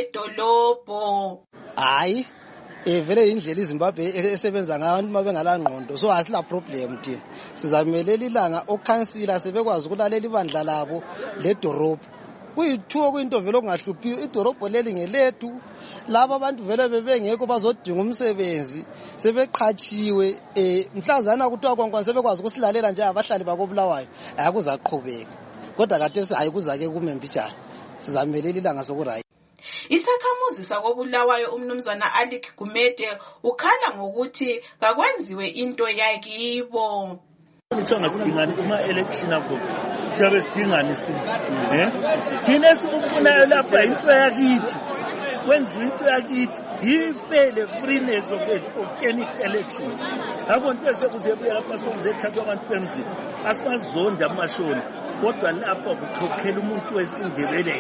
ledolobho. Hayi eh vele indlela iZimbabwe esebenza ngayo abantu mabengala ngqondo so asila problem thina sizamelela ilanga okhansila sebekwazi ukulalela ibandla labo ledorobho. Kuyithuo kuyinto vele ongahluphiyo idorobho leli ngelethu laba abantu vele bebengekho bazodinga umsebenzi sebeqhatshiwe eh mhlazana kuthiwa kwankwa sebekwazi ukusilalela nje abahlali bakobulawayo ayakuzaqhubeka kodwa kade ayikuzake kumembijana sizamelela ilanga sokurayi. Isakhamuzi sakobulawayo umnumzana Alik Gumede ukhala ngokuthi kakwenziwe into yakibo. Ngicanga sidingani uma election akho siyabe sidingani sini eh thina esikufunayo lapha into yakithi kwenziwe into yakithi yifele freeness of, of any election abantu bese kuzebuya lapha sokuzekhathwa abantu bemzini asibazonda amashoni kodwa lapha kukhokhela umuntu wesindebele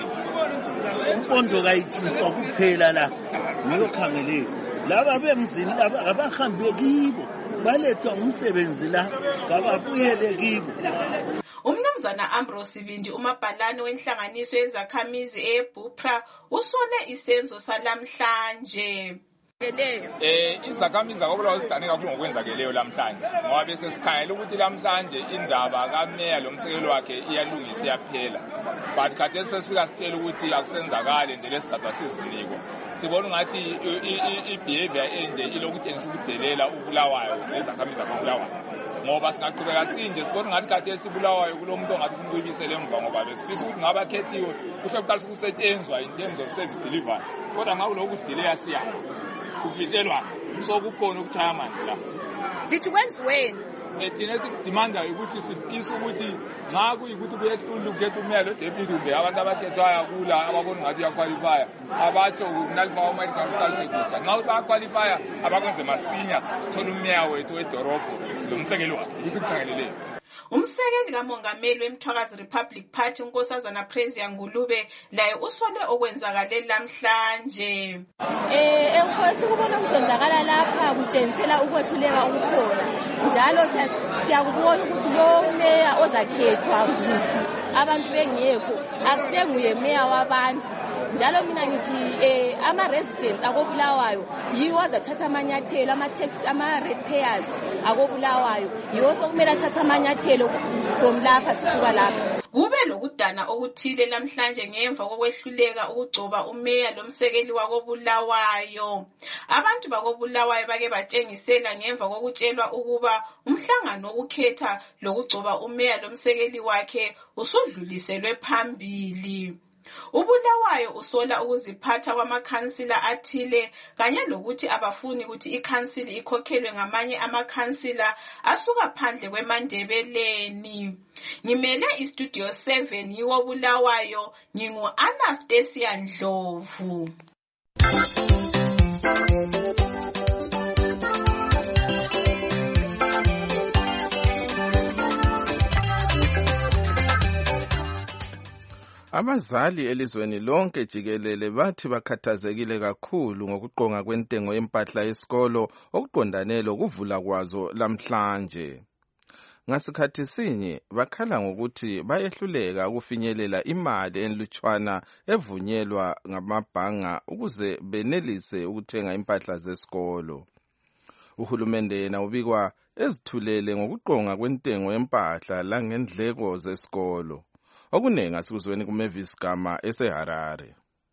umpondo kayithintwa kuphela la ngiyokhangeleka laba bemzini laba abahambe kibo balethwa ngumsebenzi la ngababuyele kibo. Umnumzana Ambrose Sibindi umabhalane wenhlanganiso yezakhamizi eBupra usole isenzo salamhlanje. Eh izakhamizi zakobulawayo zidane kakhulu ngokwenzakeleyo lamhlanje ngoba bese sikhangela ukuthi lamhlanje indaba kameya lomsekelo wakhe iyalungiswa iyaphela but khathesi sesifika sitshela ukuthi akusenzakale nje lesizathu sizinikwa sibona ngathi i-behavior enje ilokutshengisa ukudelela ubulawayo nezakhamizi zakobulawayo ngoba singaqhubeka sinje sibona ngathi khathesi ibulawayo kulo muntu ongathi kumcibisele emva ngoba besifisa ukuthi ngabakhethiwe kuhle kuqalisa ukusetshenzwa in terms of service delivery kodwa ngakulokhu kudileya siyayo kufihlelwa so kukhona ukuchaya manje la lithi kwenziweni thina sikudimanda ukuthi sifisa ukuthi nxa kuyikuthi kuyehlula ukukhetha umeya lo-deputy kumbe abantu abakhethwayo kula ababona ngathi uyakhwalifaya abatsho kunalifaka umayisankuqalishe kutsha nxa ukuthi bayakhwalifaya abakwenze masinya thola umeya wethu wedorobho lomsekeli wakhe ukuthi kukhangeleleyo. Umsekeli kamongameli weMthwakazi Republic Party unkosazana Prezia Ngulube laye usole okwenzakale namhlanje. Eh ekhosi kubona kuzenzakala lapha kutshengisela ukwehluleka ukukhona njalo siyakubona ukuthi lo meya ozakhethwa abantu bengekho akusenguye meya wabantu njalo mina ngithi eh ama residents akobulawayo yiwo azathatha amanyathelo ama tax ama ratepayers akobulawayo yiwo sokumele athatha amanyathelo from lapha sisuka lapha. Kube lokudana okuthile namhlanje ngemva kokwehluleka ukugcoba umeya lomsekeli wakobulawayo. Abantu bakobulawayo bake batshengisela ngemva kokutshelwa ukuba umhlangano wokukhetha lokugcoba umeya lomsekeli wakhe usudluliselwe phambili. Ubulawayo usola ukuziphatha kwamakhansila athile kanye lokuthi abafuni ukuthi ikhansili ikhokhelwe ngamanye amakhansila asuka phandle kweMandebeleni. Ngimele istudio seven yiwo Bulawayo, ngingu Anastasia Ndlovu. Abazali elizweni lonke jikelele bathi bakhathazekile kakhulu ngokuqonga kwentengo yempahla yesikolo okuqondane lokuvula kwazo lamhlanje. Ngasikhathi sinye bakhala ngokuthi bayehluleka ukufinyelela imali enlutshwana evunyelwa ngamabhanga ukuze benelise ukuthenga impahla zesikolo. Uhulumende yena ubikwa ezithulele ngokuqonga kwentengo yempahla langendleko zesikolo. Okunenga sikuzweni kuMavis Gama eseHarare.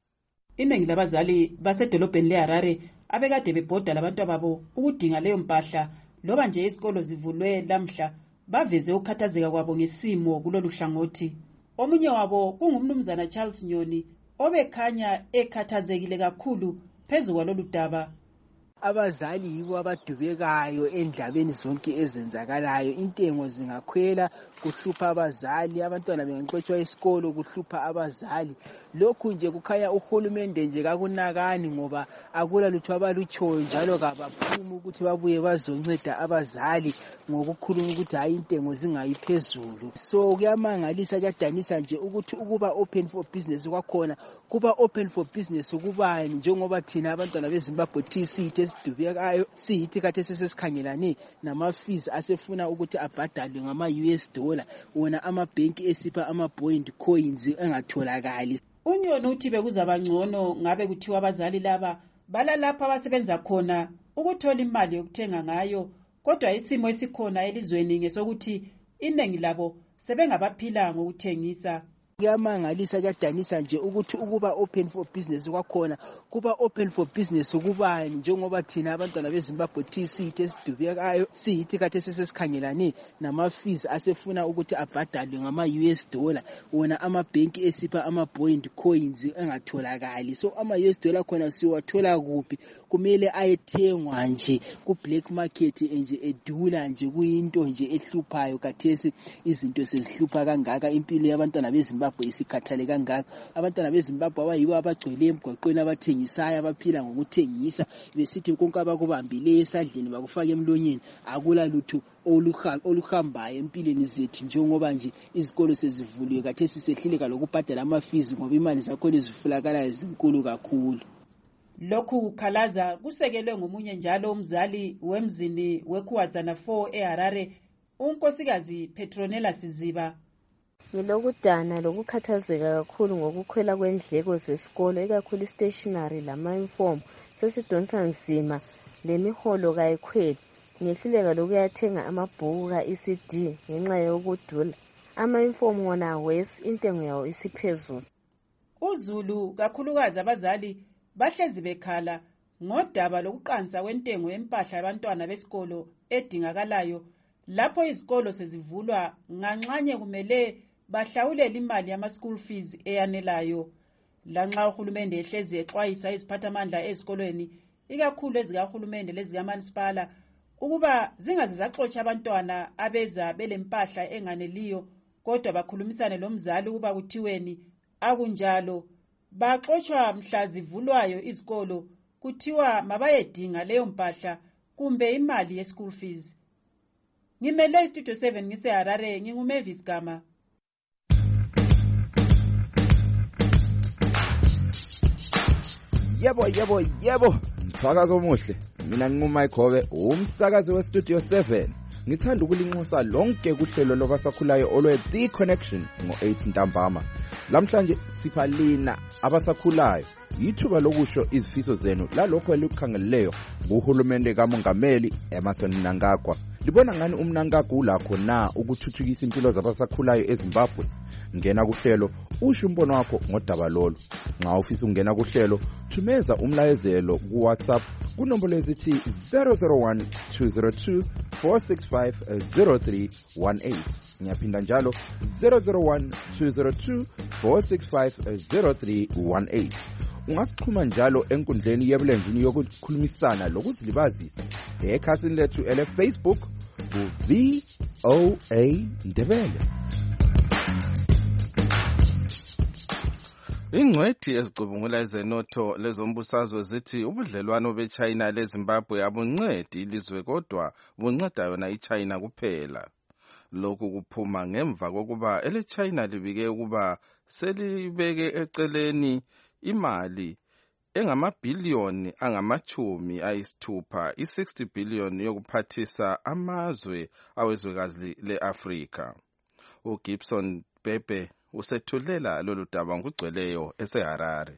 Iningi labazali basedolobheni leHarare abekade bebhoda labantu babo ukudinga leyo mpahla loba nje isikolo zivulwe lamhla baveze ukukhathazeka kwabo ngesimo kulolu hlangothi. Omunye wabo kungumnumzana Charles Nyoni obekhanya ekhathazekile kakhulu phezu kwalolu daba. Abazali yibo abadubekayo endlabeni zonke ezenzakalayo. Intengo zingakhwela kuhlupha abazali, abantwana bengaxoshwa isikolo kuhlupha abazali. Lokhu nje kukhanya uhulumende nje kakunakani ngoba akula lutho abalutshoyo njalo kabaphumi ukuthi babuye bazonceda abazali ngokukhuluma ukuthi hayi intengo zingayiphezulu. So kuyamangalisa kuyadanisa nje ukuthi ukuba open for business kwakhona kuba open for business kubani njengoba thina abantwana beZimbabwe T C sidubekayo siyithi kade sesikhangelane nama fees asefuna ukuthi abhadalwe ngama U S dollar wona amabhenki esipha ama point coins engatholakali. Unyoni uthi bekuzaba ngcono ngabe kuthiwa abazali laba balalapha abasebenza khona ukuthola imali yokuthenga ngayo, kodwa isimo esikhona elizweni ngesokuthi iningi labo sebengabaphila ngokuthengisa. Kuyamangalisa kuyadanisa nje ukuthi ukuba open for business kwakhona kuba open for business kubani njengoba thina abantwana beZimbabwe T C esidubekayo siyithi kade sesikhangelane nama fees asefuna ukuthi abhadalwe ngama U S dollar wona amabhenki esipha ama point coins engatholakali. So ama U S dollar khona siwathola kuphi? Kumele ayethengwa nje ku black market nje edula nje kuyinto nje ehluphayo kathesi izinto sezihlupha kangaka impilo yabantwana beZimbabwe isikhathale kangaka. Abantwana beZimbabwe abayibo abagcwele emgwaqweni abathengisayo abaphila ngokuthengisa besithi konke abakubambileyo esandleni bakufaka emlonyeni akula lutho oluhambayo empilweni zethu njengoba nje izikolo sezivuliwe kathesi sehluleka lokubhadala ama fees ngoba imali zakhona ezifulakala ezinkulu kakhulu. Lokhu kukhalaza kusekelwe ngomunye njalo umzali wemzini weKhuwazana four eHarare unkosikazi Petronella Siziba. Ngilokudana lokukhathazeka kakhulu ngokukhwela kwendleko zesikolo ikakhulu stationery lama uniform sesidonsa nzima lemiholo kayikhweli ngehluleka lokuyathenga amabhuku ka-E C D ngenxa yokudula ama-inform wona wesi intengo yawo isiphezulu. uZulu kakhulukazi abazali bahlezi bekhala ngodaba lokuqansa kwentengo yempahla yabantwana besikolo edingakalayo lapho izikolo sezivulwa nganxanye kumele bahlawulele imali yama-school fees eyanelayo. Lanxa uhulumende ehlezi exwayisa iziphathamandla ezikolweni ikakhulu ezikahulumende lezikamasipala ukuba zingaze zaxotsha abantwana abeza belempahla enganeliyo, kodwa bakhulumisane lomzali ukuba kuthiweni akunjalo. Baxotsha mhla zivulwayo izikolo kuthiwa mabayedinga leyo mpahla kumbe imali ye-school fees. Ngimele Studio seven ngiseHarare, nginguMavis Gama. Yebo yebo yebo, msakazo omuhle. Mina nginguMayigobe, umsakazi weStudio seven. Ngithanda ukulinxusa lonke kuhlelo lobasakhulayo olwe The Connection ngo-eight ntambama. Lamhlanje sipha lina abasakhulayo yithuba lokusho izifiso zenu lalokho elikukhangeleleyo nguhulumende kaMongameli Emmerson Mnangagwa. Libona ngani uMnangagwa ulakho na ukuthuthukisa impilo zabasakhulayo eZimbabwe? Ngena kuhlelo usho umbono wakho ngodaba lolu. Nxa ufisa ungena kuhlelo thumeza umlayezelo ku WhatsApp kunombolo ezithi zero zero one two zero two four six five zero three one eight. Ngiyaphinda njalo zero zero one two zero two four six five zero three one eight. Ungasichuma njalo enkundleni yebulenjini yokukhulumisana lokuzilibazisa ekhasini lethu ele Facebook ku V O A Ndebele. Ingcwethi ezicubungula ezenotho lezombusazwe zithi ubudlelwano beChina leZimbabwe abuncedi ilizwe kodwa bunceda yona iChina kuphela. Lokhu kuphuma ngemva kokuba eleChina libike ukuba selibeke eceleni imali engamabhiliyoni angamachumi ayisithupha i-sixty billion yokuphathisa amazwe awezwekazi le-Afrika. uGibson Bebe usethulela lolu daba ngugcweleyo eseHarare.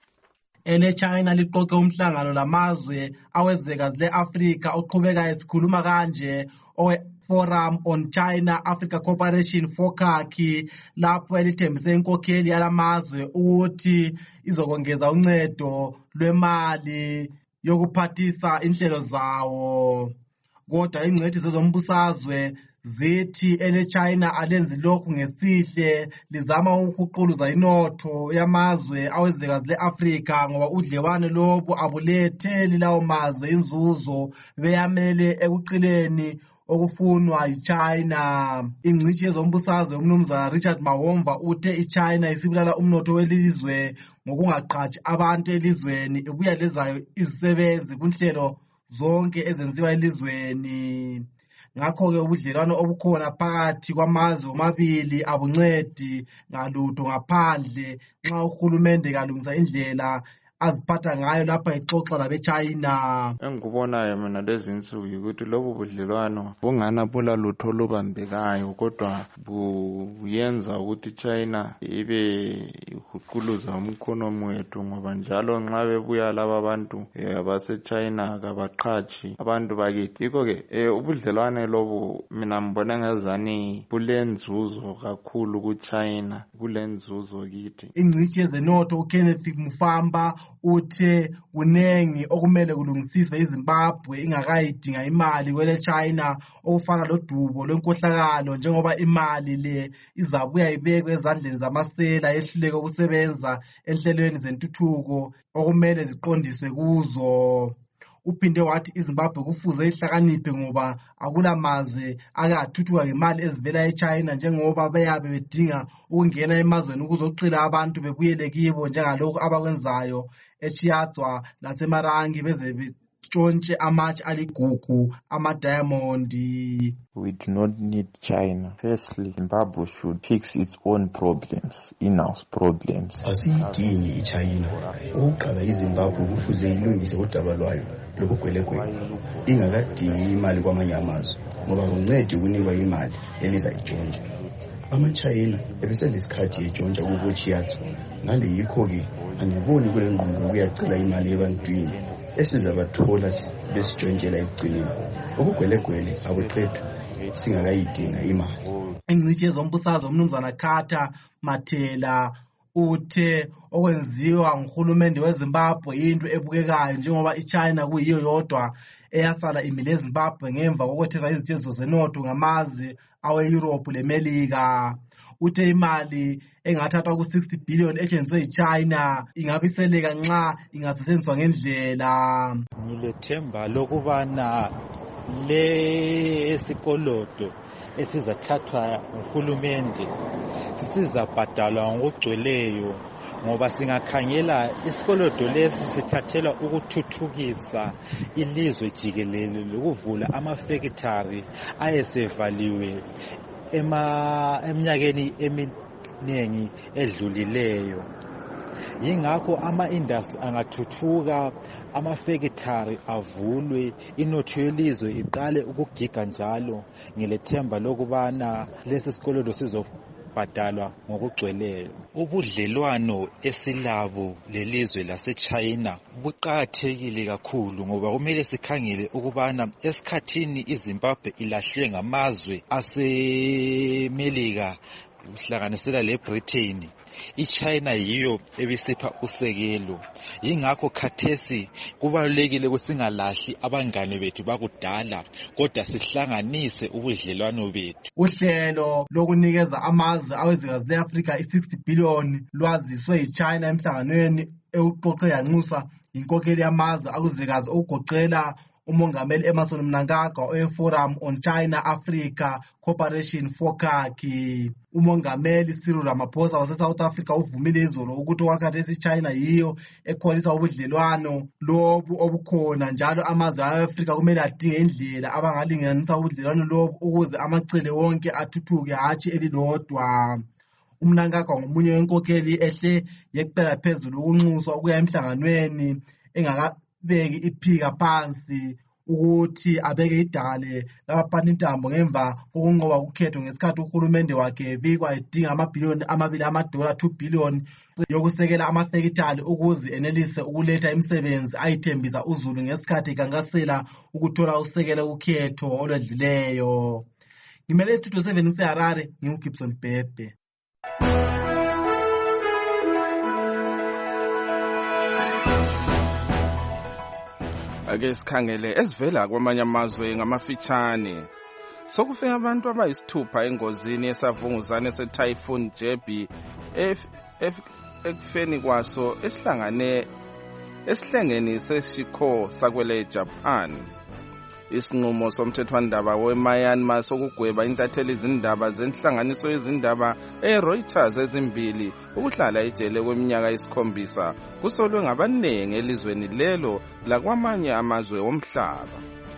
eleChina liqoqe umhlangano lamazwe awezwekazi le-Afrika oqhubeka esikhuluma kanje owe-Forum on China Africa Cooperation FOCAC, lapho elithembise inkokheli yalamazwe ukuthi izokongeza uncedo lwemali yokuphathisa inhlelo zawo. Kodwa ingcwethi zezombusazwe zithi eleChina alenzi lokhu ngesihle, lizama ukuquluza inotho yamazwe awezwekazi le-Afrika ngoba udlewano lobu abuletheli lawo mazwe inzuzo beyamele ekuqileni okufunwa yiChina. Ingcitshi yezombusazwe umnumzana Richard Mahomva uthe iChina isibulala umnotho welizwe ngokungaqhatshi abantu elizweni, ibuya lezayo izisebenzi kunhlelo zonke ezenziwa elizweni. Ngakho-ke ubudlelwano obukhona phakathi kwamazwe omabili abuncedi ngalutho ngaphandle nxa uhulumende kalungisa indlela aziphatha ngayo lapha ixoxa labeChina. Engikubonayo mina lezi insuku ukuthi lobu budlelwano bungana bula lutho olubambekayo, kodwa buyenza ukuthi China ibe ihuquluza umkhonomi wethu, ngoba njalo nxa bebuya laba abantu abaseChina kabaqhatshi abantu bakithi. Yikho-ke ubudlelwane lobu mina ngibona ngezani bulenzuzo kakhulu kuChina, kulenzuzo kithi. Ingcitshi yezenotho uKenneth Mufamba uthe kunengi okumele kulungisiswe iZimbabwe ingakayidinga imali kweleChina okufana lodubo lwenkohlakalo, njengoba imali le izabuya ibekwe ezandleni zamasela yehluleka ukusebenza enhlelweni zentuthuko okumele ziqondiswe kuzo. Uphinde wathi iZimbabwe kufuze ihlakaniphe ngoba akulamazwe akathuthuka ngemali ezivela eChina, njengoba beyabe bedinga ukungena emazweni ukuzocila abantu bebuyele kibo njengalokhu abakwenzayo eChiadzwa laseMarangi beze betshontshe amatshe aligugu amadiamondi. We do not need China. Firstly, Zimbabwe should fix its own problems, in-house problems. Asiyidingi iChina. Ukuqala iZimbabwe kufuze ilungise udaba lwayo lobugwelekwele ingakadingi imali kwamanye amazwe, ngoba kuncedi ukunikwa imali elizayitshontsha. AmaChina ebeselesikhathi etshontsha kubo Chiadzwa. Ngale yikho-ke angiboni kule ngqondo ukuyacela imali ebantwini esizabathola besijontshela ekugcineni. Ubugwelegwele abuqedwe singakayidinga imali. Ingcitshi yezombusazwe umnumzana Carter Mathela uthe okwenziwa nguhulumende weZimbabwe into ebukekayo njengoba iChina kuyiyo yodwa eyasala imile eZimbabwe ngemva kokwethesa izithizo zenotho ngamazwe awe-Europe leMelika. Uthe imali engathathwa ku sixty billion ejenziwe iChina ingabiseleka nxa ingasetshenziswa ngendlela. Ngilethemba lokubana lesikolodo esizathathwa nguhulumende sisizabhadalwa ngokugcweleyo ngoba singakhangela isikolodo lesi sithathelwa ukuthuthukisa ilizwe jikelele lokuvula amafekitari ayesevaliwe eminyakeni eminingi edlulileyo. Yingakho ama-industry angathuthuka, amafekitari avulwe, inotho yelizwe iqale ukugiga njalo. Ngilethemba lokubana lesi sikolodo sizobhadalwa ngokugcweleyo. Ubudlelwano esilabo lelizwe laseChina buqakathekile kakhulu ngoba kumele sikhangele ukubana esikhathini iZimbabwe ilahlwe ngamazwe aseMelika kuhlanganisela leBritain, iChina yiyo ebisipha usekelo. Yingakho khathesi kubalulekile ukuthi singalahli abangane bethu bakudala kodwa sihlanganise ubudlelwano bethu. Uhlelo lokunikeza amazwe awezikazi leAfrika i-sixty billion lwaziswe iChina emhlanganweni ewuqoqe yanxuswa inkokheli yamazwe akuzikazi okugoqela umongameli Emmerson Mnangagwa we-Forum on China-Africa Cooperation FOCAC. Umongameli Cyril Ramaphosa wase-South Africa uvumile izolo ukuthi wakhathesi iChina yiyo ekholisa ubudlelwano lobu obukhona njalo amazwe e-Afrika kumele adinge indlela abangalinganisa ubudlelwano lobu ukuze amacele wonke athuthuke hatshi elilodwa. Umnangagwa ngomunye wenkokheli ehle yeqela phezulu ukunxuswa ukuya emhlanganweni engaka beki iphika phansi ukuthi abeke idale lapha intambo ngemva kokunqoba ukhetho ngesikhathi uhulumende wakhe bikwa edinga amabhiliyoni amabili amadola two billion yokusekela amafekitali ukuze enelise ukuletha imisebenzi ayithembisa uzulu ngesikhathi ikankasela ukuthola usekelo ukhetho olwedlileyo. Ngimele Studio seven ngiseHarare, nginguGibson Bhebhe. Ake sikhangele esivela kwamanye amazwe ngamafitshane. Sokufika abantu abayisithupha engozini yesavunguzane se-Typhoon Jebi ekufeni kwaso esihlangane esihlengeni seshikho sakwele Japan. Isinqumo somthethwandaba weMyanmar sokugweba intatheli izindaba zenhlanganiso yezindaba eReuters ezimbili ukuhlala ejele kweminyaka yesikhombisa kusolwe ngabanengi elizweni lelo lakwamanye amazwe omhlaba.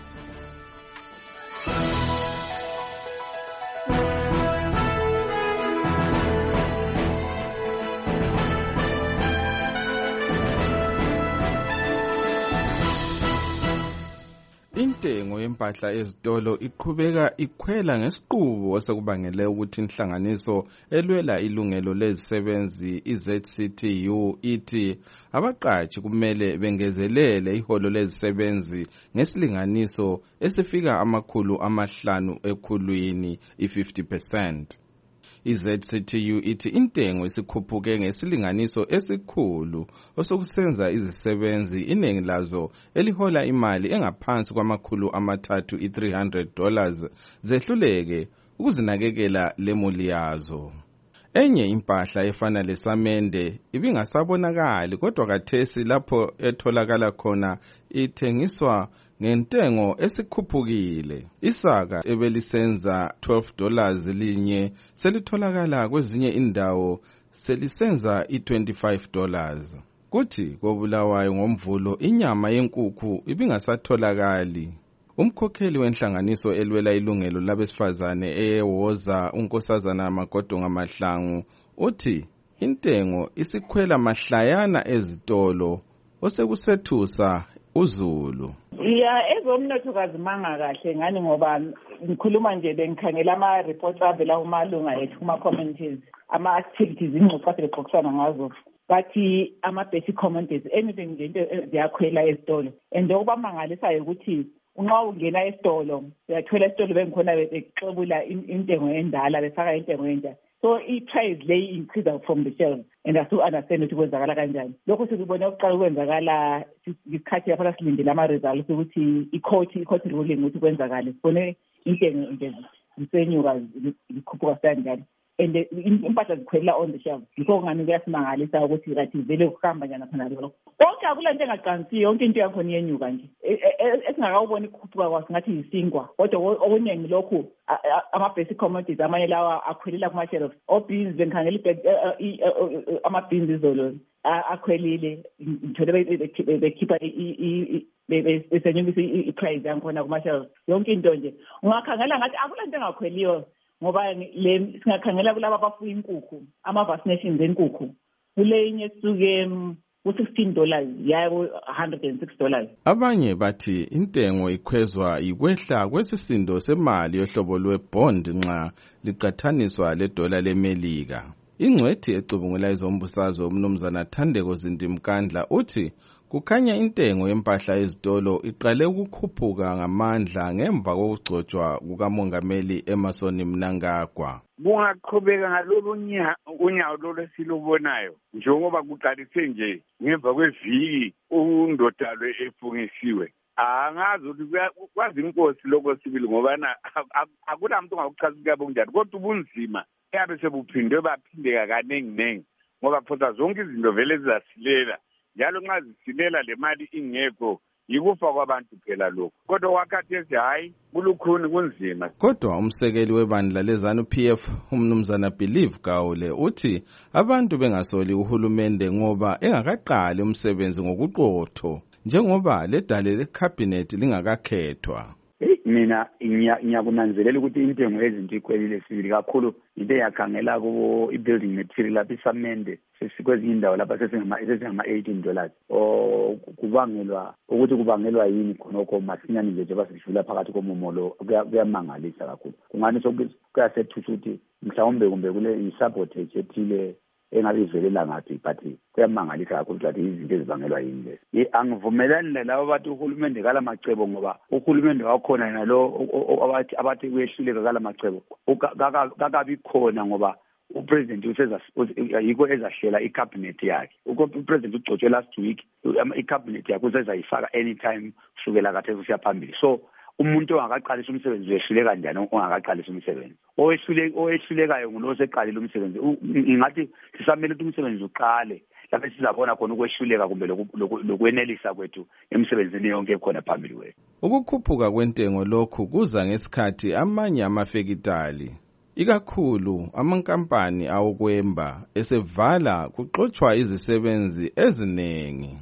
Intengo yempahla ezitolo iqhubeka ikhwela ngesiqubu osekubangele ukuthi inhlanganiso elwela ilungelo lezisebenzi i-Z C T U ithi abaqashi kumele bengezelele iholo lezisebenzi ngesilinganiso esifika amakhulu amahlanu ekhulwini i-fifty percent. I-Z C T U ithi intengo isikhuphuke ngesilinganiso esikhulu osokusenza izisebenzi iningi lazo elihola imali engaphansi kwamakhulu amathathu i-three hundred dollars zehluleke ukuzinakekela lemuli yazo. Enye impahla efana lesamende ibingasabonakali kodwa kathesi lapho etholakala khona ithengiswa ngentengo esikhuphukile. Isaka ebelisenza twelve dollars linye selitholakala kwezinye indawo selisenza i-twenty-five dollars. Kuthi koBulawayo ngomvulo inyama yenkukhu ibingasatholakali. Umkhokheli wenhlanganiso elwela ilungelo labesifazane eyewoza unkosazana Magodonga Mahlangu uthi intengo isikhwela mahlayana ezitolo osekusethusa uzulu. Ya ezomnotho kazimanga kahle ngani ngoba ngikhuluma nje bengikhangela ama reports avela kumalunga ethu kuma communities ama activities ingxoxo kade bexoxana ngazo bathi ama basic commodities anything nje into ziyakhwela ezitolo and okubamangalisayo ukuthi unxa ungena esitolo uyathola esitolo bengikhona bexebula intengo endala befaka intengo entsha so i-price lay increase from the shelves and asu understand ukuthi kwenzakala kanjani lokho sikubone ukuqala ukwenzakala isikhathi lapho silindele ama results ukuthi i-court i-court ruling ukuthi kwenzakala sibone intengo nje isenyuka ikhuphuka kanjani and impahla zikhwela on the shelf yikho ngani kuyasimangalisa ukuthi kathi vele ukuhamba njani khona lokho konke akula nto engaqanisiyo yonke into yakhona iyenyuka nje esingakawubona ikhuphuka kwaso ngathi yisingwa kodwa okuningi lokhu ama-basic commodities amanye lawa akhwelela kuma-shelf o-beans bengikhangela ama-beans izolo akhwelile ngithole bekhipha besenyukisa i-price yankhona kuma-shelf yonke into nje ungakhangela ngathi akula nto engakhweliyo ngoba le singakhangela kulabo abafuya inkukhu ama-vaccinations enkukhu kulenye suke u-sixteen dollars yabo one hundred six dollars. Abanye bathi intengo ikhwezwa yikwehla kwesisindo semali yohlobo lwe-bond nxa liqathaniswa ledola lemelika. Ingcwethi ecubungula izombusazwe umnumzana Thandeko Zindimkandla uthi kukhanya intengo yempahla ezitolo iqale ukukhuphuka ngamandla ngemva kokugcotshwa kukamongameli Emmerson Mnangagwa. Kungaqhubeka ngalolu unyawo lolu esilubonayo njengoba kuqalise nje ngemva kweviki undodalo efungisiwe. Angazi ukuthi kwazi inkosi lokho sibili ngobana akulamuntu ongakuchaza kuyabo kunjani kodwa ubunzima yabe sebuphindwe baphindeka kaningi nengi ngoba photha zonke izinto vele zizasilela njalo nxa zisilela le mali ingekho yikufa kwabantu phela lokho kodwa wakhathesi hayi kulukhuni kunzima. Kodwa umsekeli webandla lezanu P F umnumzana Believe Gawule uthi abantu bengasoli uhulumende ngoba engakaqali umsebenzi ngokuqotho njengoba ledale lecabinet lingakakhethwa. Mina ngiyakunanzelela ukuthi intengo ezinto ikhwelile sibili kakhulu into yakhangela kubo i-building material lapha isamende sesikwezinye indawo lapha sesingama eighteen dollars o kubangelwa ukuthi kubangelwa yini khonokho masinyane nje njengoba sidlula phakathi komomolo kuyamangalisa kakhulu kungani kuyasethusa ukuthi mhlawumbe kumbe kule i-sabotage ethile engabe ivelela ngathi but kuyamangalisa kakhulu ukuthi izinto ezibangelwa yini lezi. Angivumelani labo bathi uhulumende kala macebo ngoba uhulumende wakhona yena lo abathi abathi kuyehluleka kala macebo kakabi khona ngoba upresident useza yiko ezahlela icabinet yakhe. Upresident ugcotshwe last week icabinet yakhe uzezayifaka anytime kusukela khathesi kusiya phambili. So umuntu ongakaqalisa umsebenzi uyehluleka kanjani ongakaqalisa umsebenzi owehluleka owehlulekayo ngulo seqalile umsebenzi ngathi sisamele ukuthi umsebenzi uqale lapho sizabona khona ukwehluleka kumbe lokwenelisa kwethu emsebenzini yonke ekhona phambili kwethu. Ukukhuphuka kwentengo lokhu kuza ngesikhathi amanye amafekitali ikakhulu amankampani awokwemba esevala kuxotshwa izisebenzi eziningi.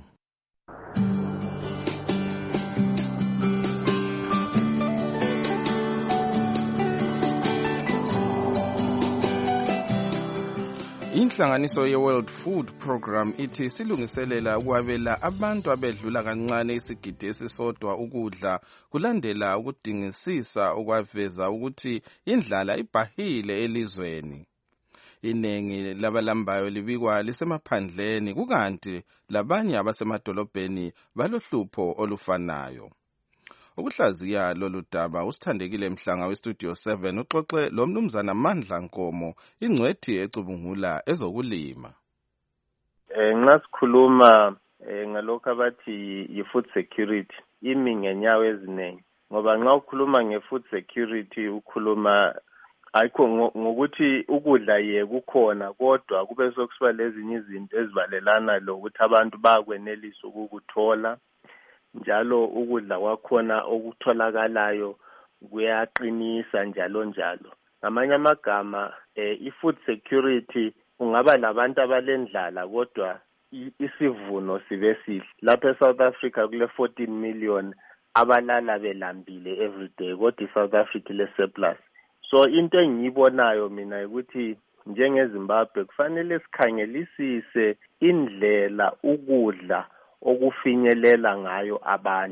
Inhlanganiso ye-World Food Program ithi silungiselela ukwabela abantu abedlula kancane isigidi esisodwa ukudla kulandela ukudingisisa ukwaveza ukuthi indlala ibhahile elizweni. Iningi labalambayo libikwa lisemaphandleni kukanti labanye abasemadolobheni balohlupho olufanayo. Ukuhlaziya lolu daba usithandekile Mhlanga westudio seven uxoxe lo mnumzana Mandla Nkomo ingcwethi ecubungula ezokulima. Eh nxa sikhuluma ngalokho abathi i-food security imi ngenyawo eziningi ngoba nxa ukhuluma nge-food security ukhuluma ayikho ngokuthi ukudla ye kukhona kodwa kube sokusiba lezinye izinto ezibalelana lokuthi abantu bakwenelisa ukukuthola njalo ukudla kwakhona okutholakalayo kuyaqinisa njalo njalo. Ngamanye amagama i-food security ungaba labantu abalendlala kodwa isivuno sibe sihle. Lapha eSouth Africa kule fourteen million abalala belambile everyday kodwa iSouth Africa le surplus. So into engiyibonayo mina ukuthi njengeZimbabwe kufanele sikhangelisise indlela ukudla okufinyelela ngayo abantu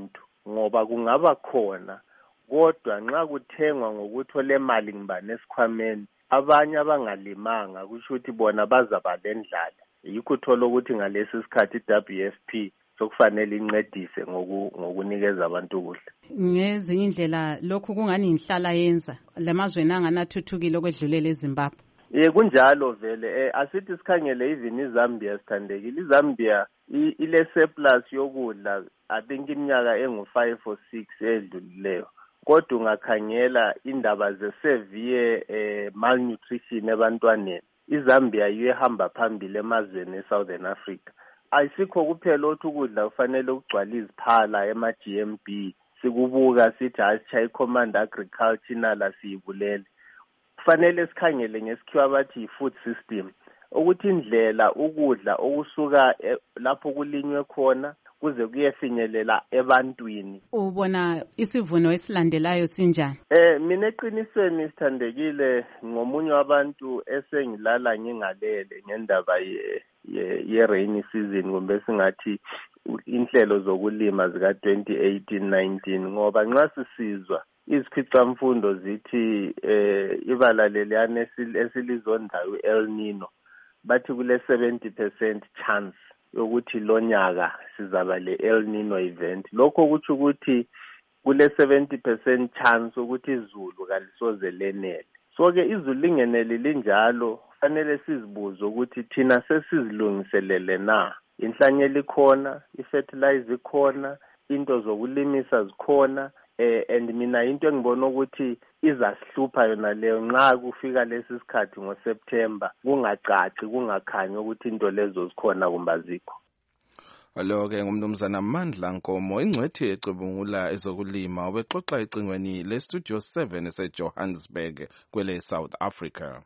ngoba kungaba khona kodwa nxa kuthengwa ngokuthi ole mali ngibane esikhwameni abanye abangalimanga kusho ukuthi bona bazaba lendlala yikho uthola ukuthi ngalesi sikhathi i-W F P sokufanele incedise ngokunikeza abantu ukudla. Ngezinye indlela lokhu kungani inhlala yenza lamazweni anganathuthukile okwedlulela eZimbabwe. Eh kunjalo vele eh asithi sikhangele even iZambia sithandekile iZambia ile surplus yokudla I think iminyaka engu five or six edlulileyo kodwa ungakhangela indaba ze severe eh, malnutrition ebantwaneni iZambia iyehamba phambili emazweni eSouthern Africa. Ayisikho kuphela ukuthi ukudla kufanele ukugcwala iziphala ema-G M B sikubuka sithi asitshaye command agriculture nala siyibulele. Kufanele sikhangele ngesikhiwa abathi food system ukuthi indlela ukudla okusuka lapho kulinywe khona kuze kuyefinyelela ebantwini. Ubona isivuno esilandelayo sinjani? Eh mina eqinisweni sithandekile ngomunye wabantu esengilala ngingalele ngendaba ye ye rainy season kumbe singathi inhlelo zokulima zika twenty eighteen nineteen ngoba nxa sisizwa izikhwicamfundo zithi eh ibala leliyane esilizondayo El Nino bathi kule seventy percent chance yokuthi lonyaka sizaba le El Nino event. Lokho kuthi ukuthi kule seventy percent chance ukuthi izulu kalisoze lenele. So ke izulu lingenele linjalo fanele sizibuze ukuthi thina sesizilungiselele na. Inhlanyelo ikhona, ifertilizer ikhona, into zokulimisa zikhona. Eh and mina into engibona ukuthi izasihlupha yona leyo nxa kufika lesi sikhathi ngoSeptember kungacaci kungakhanyi ukuthi into lezo zikhona kumbe azikho. Alo ke ngumnumzana Mandla Nkomo ingcwethi ecubungula ezokulima ubexoxa ecingweni le Studio seven eseJohannesburg kwele South Africa.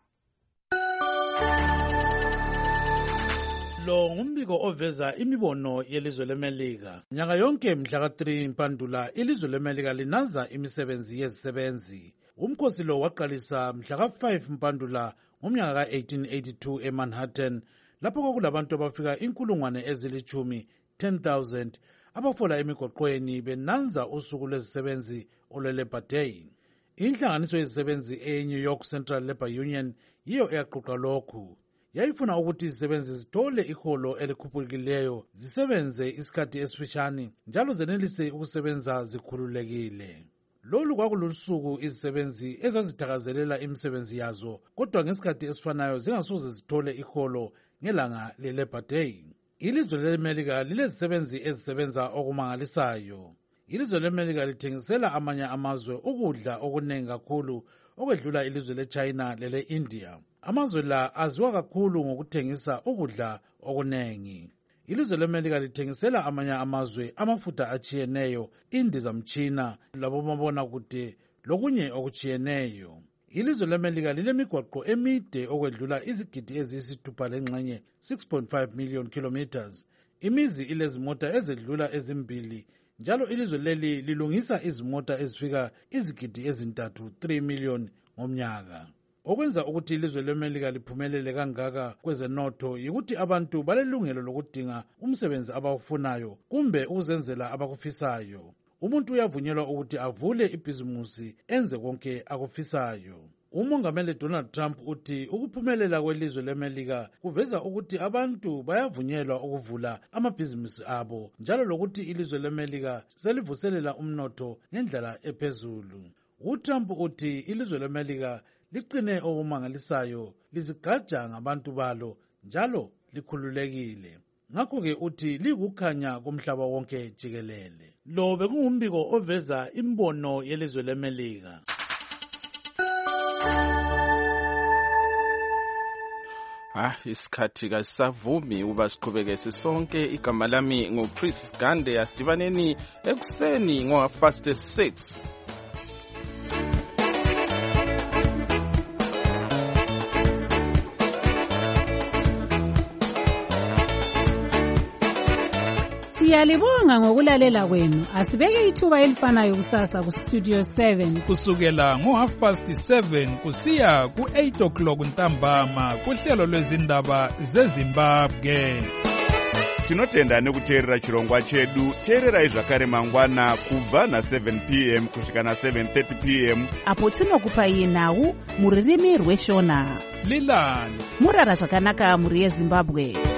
Lo ngumbiko oveza imibono yelizwe leMelika. Nyanga yonke mhla ka three Mpandula ilizwe leMelika linaza imisebenzi yezisebenzi. Umkhosi lo waqalisa mhla ka five Mpandula ngomnyaka ka eighteen eighty-two eManhattan lapho kwakulabantu abafika inkulungwane ezilithumi ten thousand abafola emigoqweni benanza usuku lwezisebenzi olwe-Labor Day. Inhlanganiso yezisebenzi e-New York Central Labor Union yiyo eyaqoqa lokhu. Yayifuna ukuthi izisebenzi zithole iholo elikhuphukileyo zisebenze isikhathi esifishane njalo zenelise ukusebenza zikhululekile. Lolu kwakululusuku izisebenzi ezazithakazelela imisebenzi yazo kodwa ngesikhathi esifanayo zingasoze zithole iholo ngelanga le-Labor Day. Ilizwe leMelika lilezisebenzi ezisebenza okumangalisayo. Ilizwe leMelika lithengisela amanye amazwe ukudla okunengi kakhulu okwedlula ilizwe leChina lele-India. Amazwe la aziwa kakhulu ngokuthengisa ukudla okunengi. Ilizwe leMelika lithengisela amanye amazwe amafutha achiyeneyo, indizamtshina, labomabonakude lokunye okuchiyeneyo. Ilizwe leMelika lilemigwaqo emide okwedlula izigidi eziyisithupha lengxenye six point five million kilometers. Imizi ilezimota ezedlula ezimbili njalo ilizwe leli lilungisa izimota ezifika izigidi ezintathu three million ngomnyaka. Okwenza ukuthi ilizwe leMelika liphumelele kangaka kwezenotho yikuthi abantu balelungelo lokudinga umsebenzi abawufunayo kumbe ukuzenzela abakufisayo. Umuntu uyavunyelwa ukuthi avule ibhizimusi enze konke akufisayo. Umongameli Donald Trump uthi ukuphumelela kwelizwe leMelika kuveza ukuthi abantu bayavunyelwa ukuvula amabhizimusi abo njalo lokuthi ilizwe leMelika selivuselela umnotho ngendlela ephezulu. UTrump uthi ilizwe leMelika liqine okumangalisayo lizigaja ngabantu balo njalo likhululekile. Ngakho-ke uthi likukhanya komhlaba wonke jikelele. Lo bekungumbiko oveza imbono yelizwe leMelika. Ah, isikhathi kasavumi uba siqhubeke sisonke. Igama lami nguChris Gande, asidibaneni ekuseni ngo half past six. Siyalibonga ngokulalela kwenu. Asibeke ithuba elifanayo kusasa ku Studio seven kusukela ngo half past seven kusiya ku eight o'clock ntambama kuhlelo lwezindaba zeZimbabwe. tinotenda nekuteerera chirongwa chedu. Teererai zvakare mangwana kubva na7 p m kusvika na7 thirty p m apo tinokupai nhau mururimi rweshona. Lilani murara zvakanaka muri yeZimbabwe.